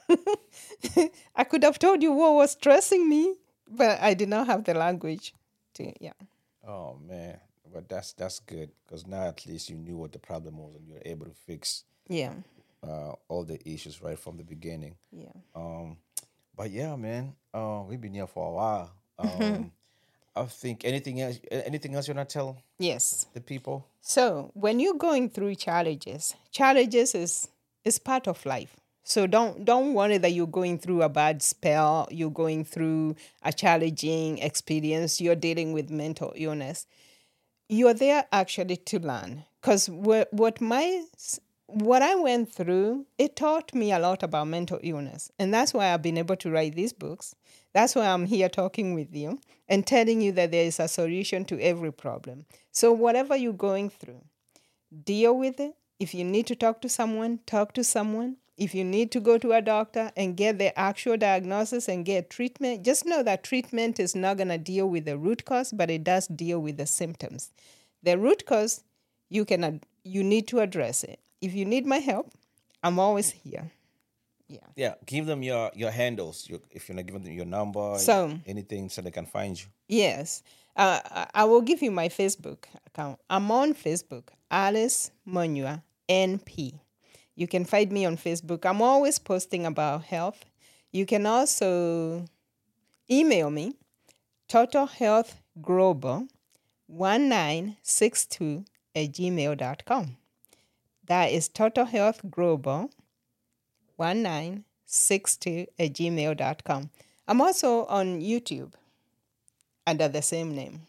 I could have told you what was stressing me, but I did not have the language to, yeah. Oh, man. But that's that's good, because now at least you knew what the problem was and you were able to fix Yeah. uh, all the issues right from the beginning. Yeah. Um, but yeah, man, uh, we've been here for a while. Um, I think anything else, anything else you want to tell Yes. the people? So when you're going through challenges, challenges is is part of life. So don't don't worry that you're going through a bad spell, you're going through a challenging experience, you're dealing with mental illness. You're there actually to learn. Because what what my what I went through, it taught me a lot about mental illness. And that's why I've been able to write these books. That's why I'm here talking with you and telling you that there is a solution to every problem. So whatever you're going through, deal with it. If you need to talk to someone, talk to someone. If you need to go to a doctor and get the actual diagnosis and get treatment, just know that treatment is not going to deal with the root cause, but it does deal with the symptoms. The root cause, you can ad- you need to address it. If you need my help, I'm always here. Yeah. Yeah, give them your, your handles, your, if you're not giving them your number, So- anything, so they can find you. Yes. Uh, I- I will give you my Facebook account. I'm on Facebook, Alice Monua, N P. You can find me on Facebook. I'm always posting about health. You can also email me, totalhealthglobal one nine six two at gmail dot com. That is totalhealthglobal one nine six two at gmail dot com. I'm also on YouTube under the same name.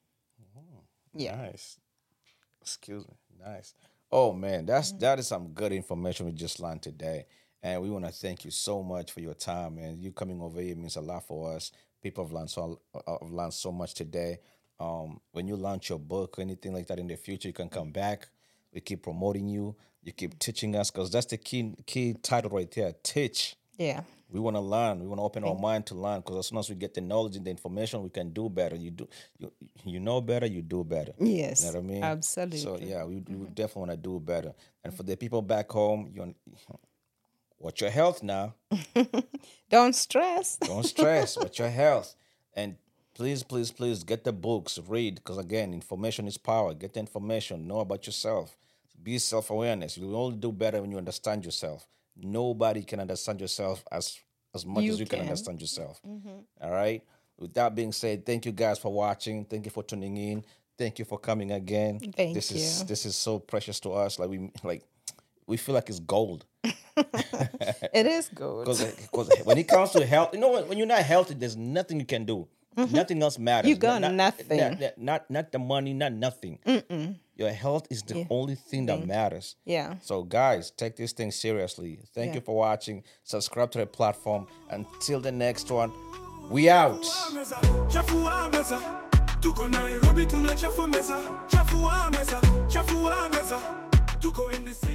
Yeah. Nice. Excuse me. Nice. Oh man, that's that is some good information we just learned today. And we want to thank you so much for your time, man. You coming over here means a lot for us. People have learned so uh, have learned so much today. Um, when you launch your book or anything like that in the future, you can come back. We keep promoting you. You keep teaching us, because that's the key key title right there. Teach. Yeah. We want to learn. We want to open our mind to learn, because as soon as we get the knowledge and the information, we can do better. You do, you, you know better, you do better. Yes. You know what I mean? Absolutely. So yeah, we, we definitely want to do better. And for the people back home, you watch your health now. Don't stress. Don't stress. Watch your health. And please, please, please get the books, read, because again, information is power. Get the information. Know about yourself. Be self-awareness. You will only do better when you understand yourself. Nobody can understand yourself as as much You as you can, can. understand yourself. All right. With that being said, thank you guys for watching. Thank you for tuning in. Thank you for coming again. Thank this is you. this is so precious to us. Like we like we feel like it's gold. It is good. Because when it comes to health, you know what? When you're not healthy, there's nothing you can do. Nothing else matters. You got not, nothing. Not, not, not not the money, not nothing. Mm-mm. Your health is the Yeah. only thing that matters. Yeah. So, guys, take this thing seriously. Thank Yeah. you for watching. Subscribe to the platform. Until the next one, we out. meza, chafua meza. Tuko Nairobi tunachafua meza. Chafua meza, chafua meza. Tuko in the city.